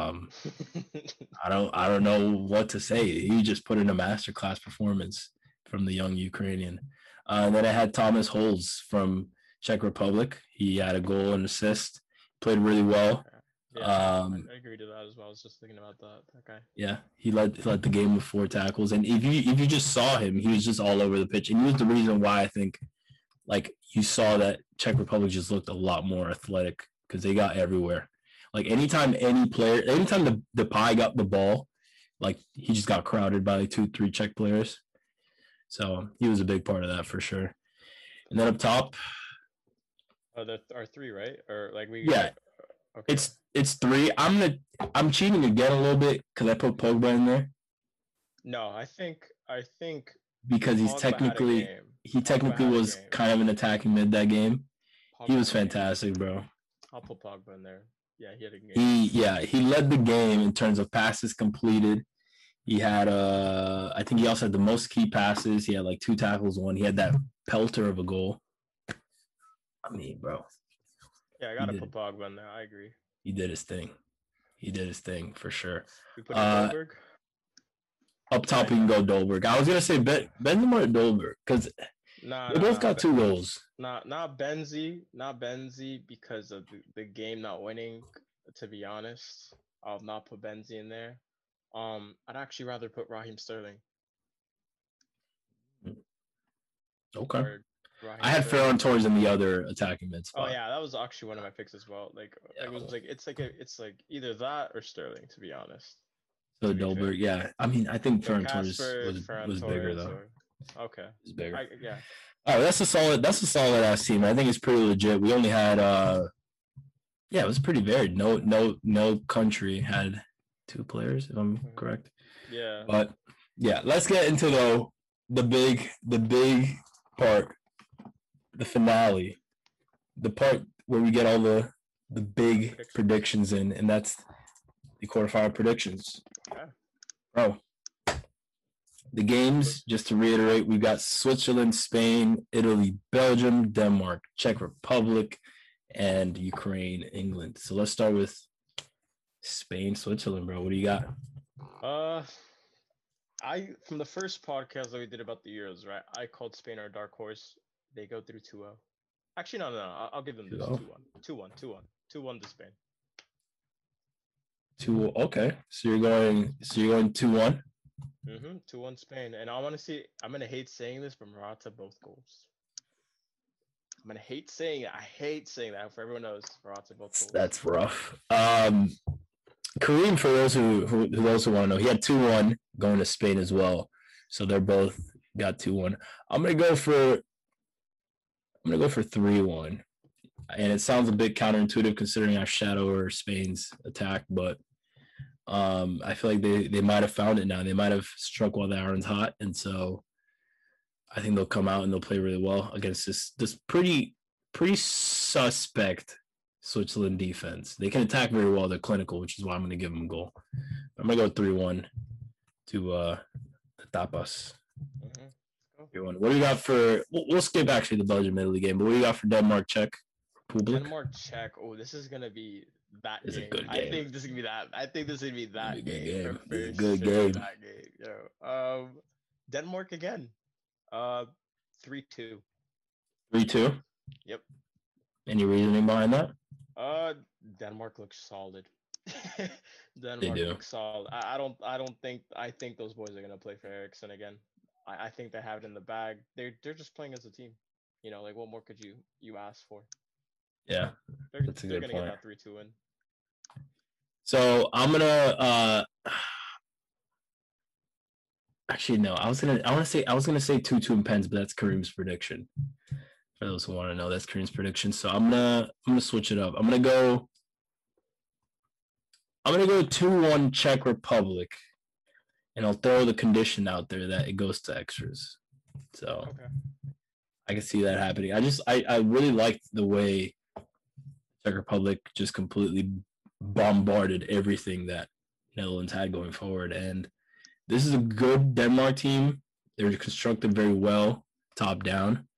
I don't know what to say. He just put in a masterclass performance from the young Ukrainian. And then I had Thomas Holz from Czech Republic. He had a goal and assist. Played really well. Yeah, I agree to that as well. I was just thinking about that guy. Yeah, he led the game with 4 tackles. And if you just saw him, he was just all over the pitch. And he was the reason why I think like you saw that Czech Republic just looked a lot more athletic because they got everywhere. Like anytime the Depay got the ball, like he just got crowded by like 2-3 Czech players. So he was a big part of that for sure. And then up top, there are 3, right? Or like we yeah, okay. It's 3. I'm cheating again a little bit because I put Pogba in there. No, I think because he technically was kind of an attacking mid that game. Pogba he was fantastic, bro. I'll put Pogba in there. Yeah, he had a game. He led the game in terms of passes completed. He had I think he also had the most key passes. He had like 2 tackles, 1. He had that pelter of a goal. I mean, bro. Yeah, I gotta put Pogba in there. I agree. He did his thing. For sure. We put in Dolberg. Up top, we can go Dolberg. I was gonna say Benzema or Dolberg because they both got 2 goals. Not Benzi because of the game not winning. To be honest, I'll not put Benzi in there. I'd actually rather put Raheem Sterling. Okay. I had Ferran Torres in the other attacking mid spot. Oh yeah, that was actually one of my picks as well. It's like either that or Sterling, to be honest. So Dolberg, yeah. I mean, I think Ferran Torres was bigger though. Okay. He's bigger. Yeah. Oh, that's a solid ass team. I think it's pretty legit. We only had it was pretty varied. No country had 2 players, if I'm correct. Yeah. But yeah, let's get into the big part, the finale, the part where we get all the big predictions in, and that's the quarterfinal predictions. Okay. Bro, the games, just to reiterate, we've got Switzerland, Spain, Italy, Belgium, Denmark, Czech Republic, and Ukraine, England. So let's start with Spain, Switzerland, bro. What do you got? From the first podcast that we did about the Euros, right? I called Spain our dark horse. They go through 2-0. Actually, no. I'll give them this 2-1. 2-1 to Spain. 2. Okay. So you're going 2-1? 2-1 Spain. And I'm gonna hate saying this, but Morata both goals. I'm gonna hate saying it. I hate saying that. For everyone knows, Morata both goals. That's rough. Kareem, for those who want to know, he had 2-1. going to Spain as well. So they're both got 2-1. I'm gonna go for 3-1. And it sounds a bit counterintuitive considering our shadow or Spain's attack, but I feel like they might have found it now. They might have struck while the iron's hot, and so I think they'll come out and they'll play really well against this pretty suspect Switzerland defense. They can attack very well. They're clinical, which is why I'm going to give them a goal. I'm going to go 3-1 to the Tapas. Mm-hmm. What do you got for? We'll skip actually the Belgium-Italy game, but what do you got for Denmark-Czech Republic? Denmark-Czech. Oh, this is going to be that it's game. A good game. I think this is gonna be that. I think this is gonna be that game. Good game. That game. Yo. Denmark again. 3-2. 3-2. Yep. Any reasoning behind that? Denmark looks solid. Denmark looks solid. I think those boys are gonna play for Ericsson again. I think they have it in the bag. They're just playing as a team. You know, like what more could you ask for? Yeah, that's a good point. They're gonna get that 3-2 win. So I'm gonna actually no, I was gonna say 2-2 in pens, but that's Kareem's prediction. For those who want to know, that's Kareem's prediction. So I'm gonna switch it up. I'm gonna go 2-1 Czech Republic, and I'll throw the condition out there that it goes to extras. So okay. I can see that happening. I really liked the way Czech Republic just completely bombarded everything that Netherlands had going forward, and this is a good Denmark team. They're constructed very well, top down.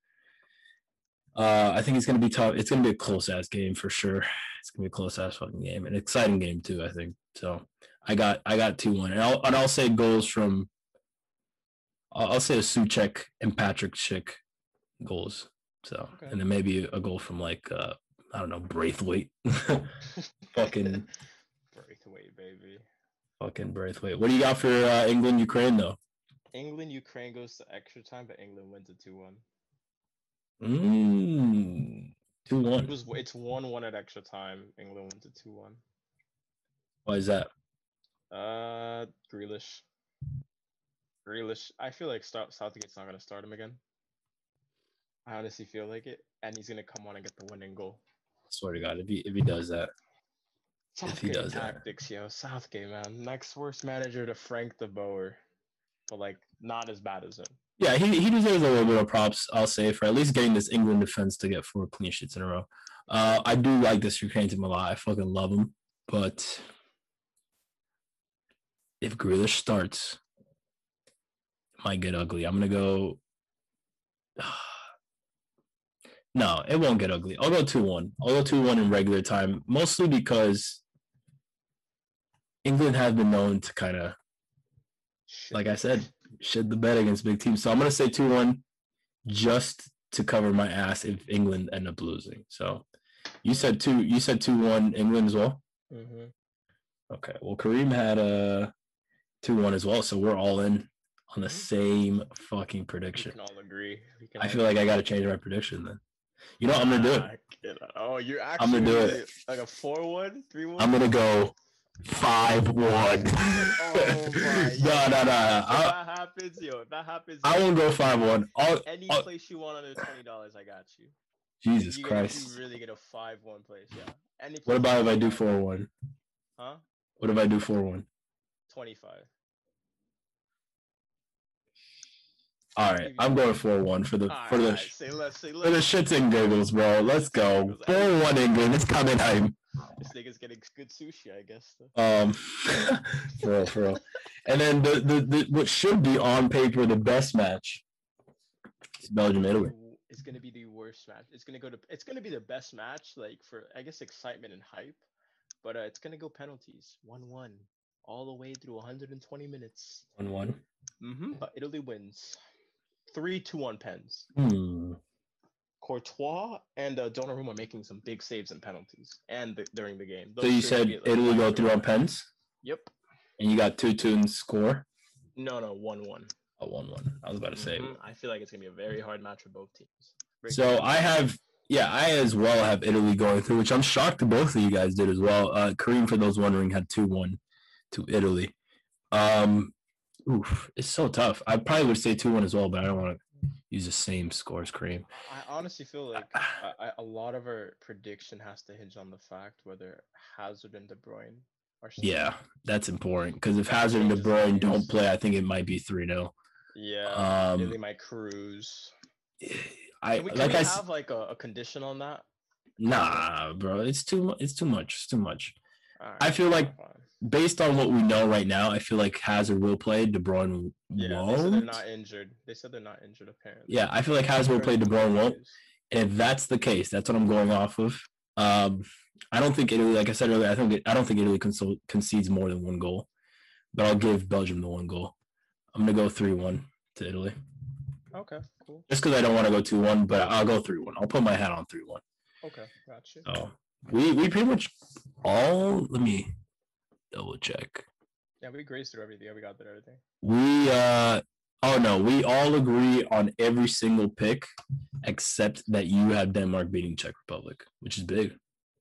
I think it's going to be tough. It's going to be a close-ass game for sure. It's going to be a close-ass fucking game. An exciting game, too, I think. So I got 2-1. And I'll say goals from – I'll say a Souček and Patrick Schick goals. So okay. And then maybe a goal from, like, I don't know, Braithwaite. Fucking – Braithwaite, baby. Fucking Braithwaite. What do you got for England-Ukraine, though? England-Ukraine goes to extra time, but England wins it 2-1. 2-1. It's 1-1 at extra time. England wins it 2-1. Why is that? Grealish. I feel like Southgate's not gonna start him again. I honestly feel like it, and he's gonna come on and get the winning goal. I swear to God, if he does that. Southgate tactics, yo. Southgate, man. Next worst manager to Frank de Boer, but like not as bad as him. Yeah, he deserves a little bit of props, I'll say, for at least getting this England defense to get 4 clean sheets in a row. I do like this Ukraine team a lot. I fucking love them. But if Grealish starts, it might get ugly. I'm going to go... No, it won't get ugly. I'll go 2-1. I'll go 2-1 in regular time, mostly because England has been known to kind of, like I said, shit the bed against big teams. So I'm going to say 2-1 just to cover my ass if England end up losing. So you said 2-1 England as well? Mm-hmm. Okay. Well, Kareem had a 2-1 as well. So we're all in on the same fucking prediction. We can all agree. I feel like I got to change my prediction then. You know what? I'm going to do it. Oh, you're actually I'm going to do it. Like a 4-1, 3-1? I'm going to go 5-1. Oh my No. If that happens, I won't go 5-1. Any place you want under $20, I got you. Jesus Christ. You really get a 5-1 place, yeah. What about if I do 4-1? Huh? What if I do 4-1? 25. All right, I'm going 4-1 for the shits and giggles, bro. Let's go. 4-1 England. It's coming home. This nigga's getting good sushi, I guess. For real. And then the what should be on paper the best match is Belgium-Italy. It's gonna be the worst match. It's gonna be the best match, like for I guess excitement and hype, but it's gonna go penalties. 1-1 all the way through 120 minutes. 1-1. But Italy wins. 3-1 pens. Courtois and Donnarumma making some big saves and penalties, and during the game. So you said Italy go through on pens? Yep. And you got 2-2 in score? No, 1-1. Oh, 1-1. I was about to say. I feel like it's gonna be a very hard match for both teams. So I as well have Italy going through, which I'm shocked that both of you guys did as well. Kareem, for those wondering, had 2-1 to Italy. Oof, it's so tough. I probably would say 2-1 as well, but I don't want to use the same scores, Kareem. I honestly feel like a lot of our prediction has to hinge on the fact whether Hazard and De Bruyne are still. Yeah, that's important because if That Hazard and De changes Bruyne don't things. play, I think it might be 3-0. Yeah, Italy might cruise. I Can we, like I s- have like a condition on that? Nah, bro, it's too much. It's too much. It's too much. All I right, feel like fine. based on what we know right now, I feel like Hazard will play. De Bruyne Yeah, they said they're won't. not injured. They said they're not injured apparently. Yeah, I feel like Hazard will play. De Bruyne won't. And if that's the case, that's what I'm going off of. I don't think Italy, like I said earlier, I don't think Italy concedes more than 1 goal, but I'll give Belgium the 1 goal. I'm gonna go 3-1 to Italy. Okay, cool. Just because I don't want to go 2-1, but I'll go 3-1. I'll put my hat on 3-1. Okay, gotcha. So we pretty much all. Let me double check. Yeah, we grazed through everything. Yeah, we got through everything. We all agree on every single pick except that you have Denmark beating Czech Republic, which is big.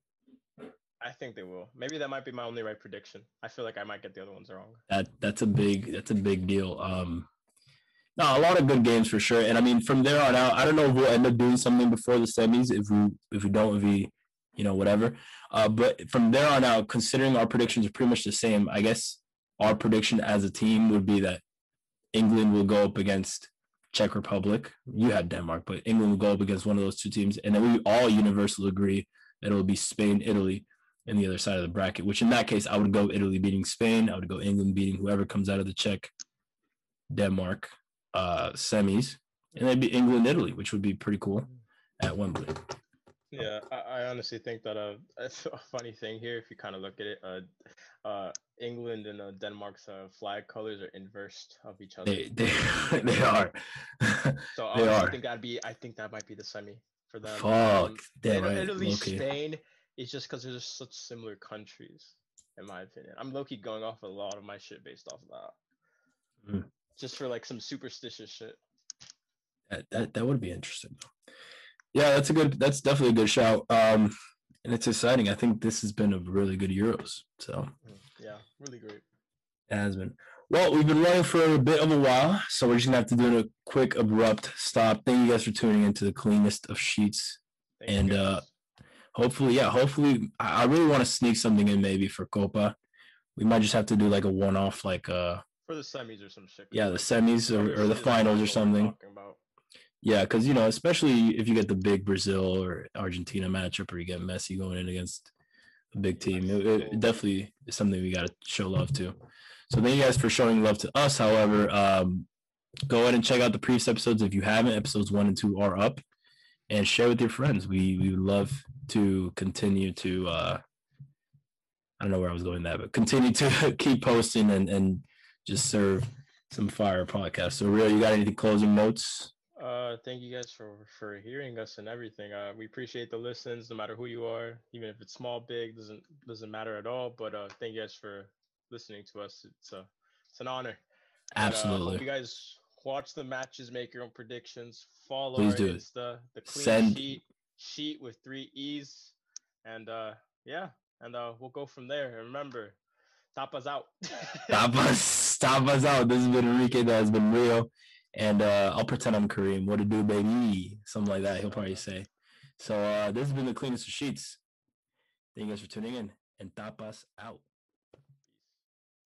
I think they will. Maybe that might be my only right prediction. I feel like I might get the other ones wrong. That's a big deal. No, a lot of good games for sure. And I mean, from there on out, I don't know if we'll end up doing something before the semis. If we don't, whatever. But from there on out, considering our predictions are pretty much the same, I guess our prediction as a team would be that England will go up against Czech Republic. You had Denmark, but England will go up against one of those 2 teams, and then we all universally agree that it will be Spain, Italy, and the other side of the bracket. Which in that case, I would go Italy beating Spain. I would go England beating whoever comes out of the Czech, Denmark semis, and then be England, Italy, which would be pretty cool at Wembley. Yeah, I honestly think that it's a funny thing here. If you kind of look at it, England and Denmark's flag colors are inversed of each other. They are. So They I are. think that might be the semi for them. Fuck. Damn right. Italy, Okay. Spain is just because they're just such similar countries, in my opinion. I'm low-key going off a lot of my shit based off of that. Mm. Just for like some superstitious shit. That would be interesting though. Yeah, that's definitely a good shout. And it's exciting. I think this has been a really good Euros. So Yeah, really great. it has been. Well, we've been running for a bit of a while, so we're just gonna have to do a quick abrupt stop. Thank you guys for tuning into the cleanest of sheets. Thank you, guys. Hopefully, I really want to sneak something in maybe for Copa. We might just have to do like a one-off, like for the semis or some shit. yeah, the semis or the finals or something. Yeah, because especially if you get the big Brazil or Argentina matchup, or you get Messi going in against a big team, it definitely is something we got to show love to. So thank you guys for showing love to us. However, go ahead and check out the previous episodes if you haven't. Episodes 1 and 2 are up, and share with your friends. We would love to continue to. I don't know where I was going with that, but continue to keep posting and just serve some fire podcasts. So, Rio, you got any closing notes? Thank you guys for hearing us and everything. We appreciate the listens, no matter who you are, even if it's small, big, doesn't matter at all. But thank you guys for listening to us. It's an honor. Absolutely. Hope you guys watch the matches, make your own predictions, follow Please our do it. Insta, the clean sheet with 3 E's, and we'll go from there. And remember, tapas out. Tapas out. This has been Enrique. That has been Rio. And I'll pretend I'm Kareem. What it do, baby? Something like that. He'll probably say. So this has been the cleanest of sheets. Thank you guys for tuning in. And tapas out.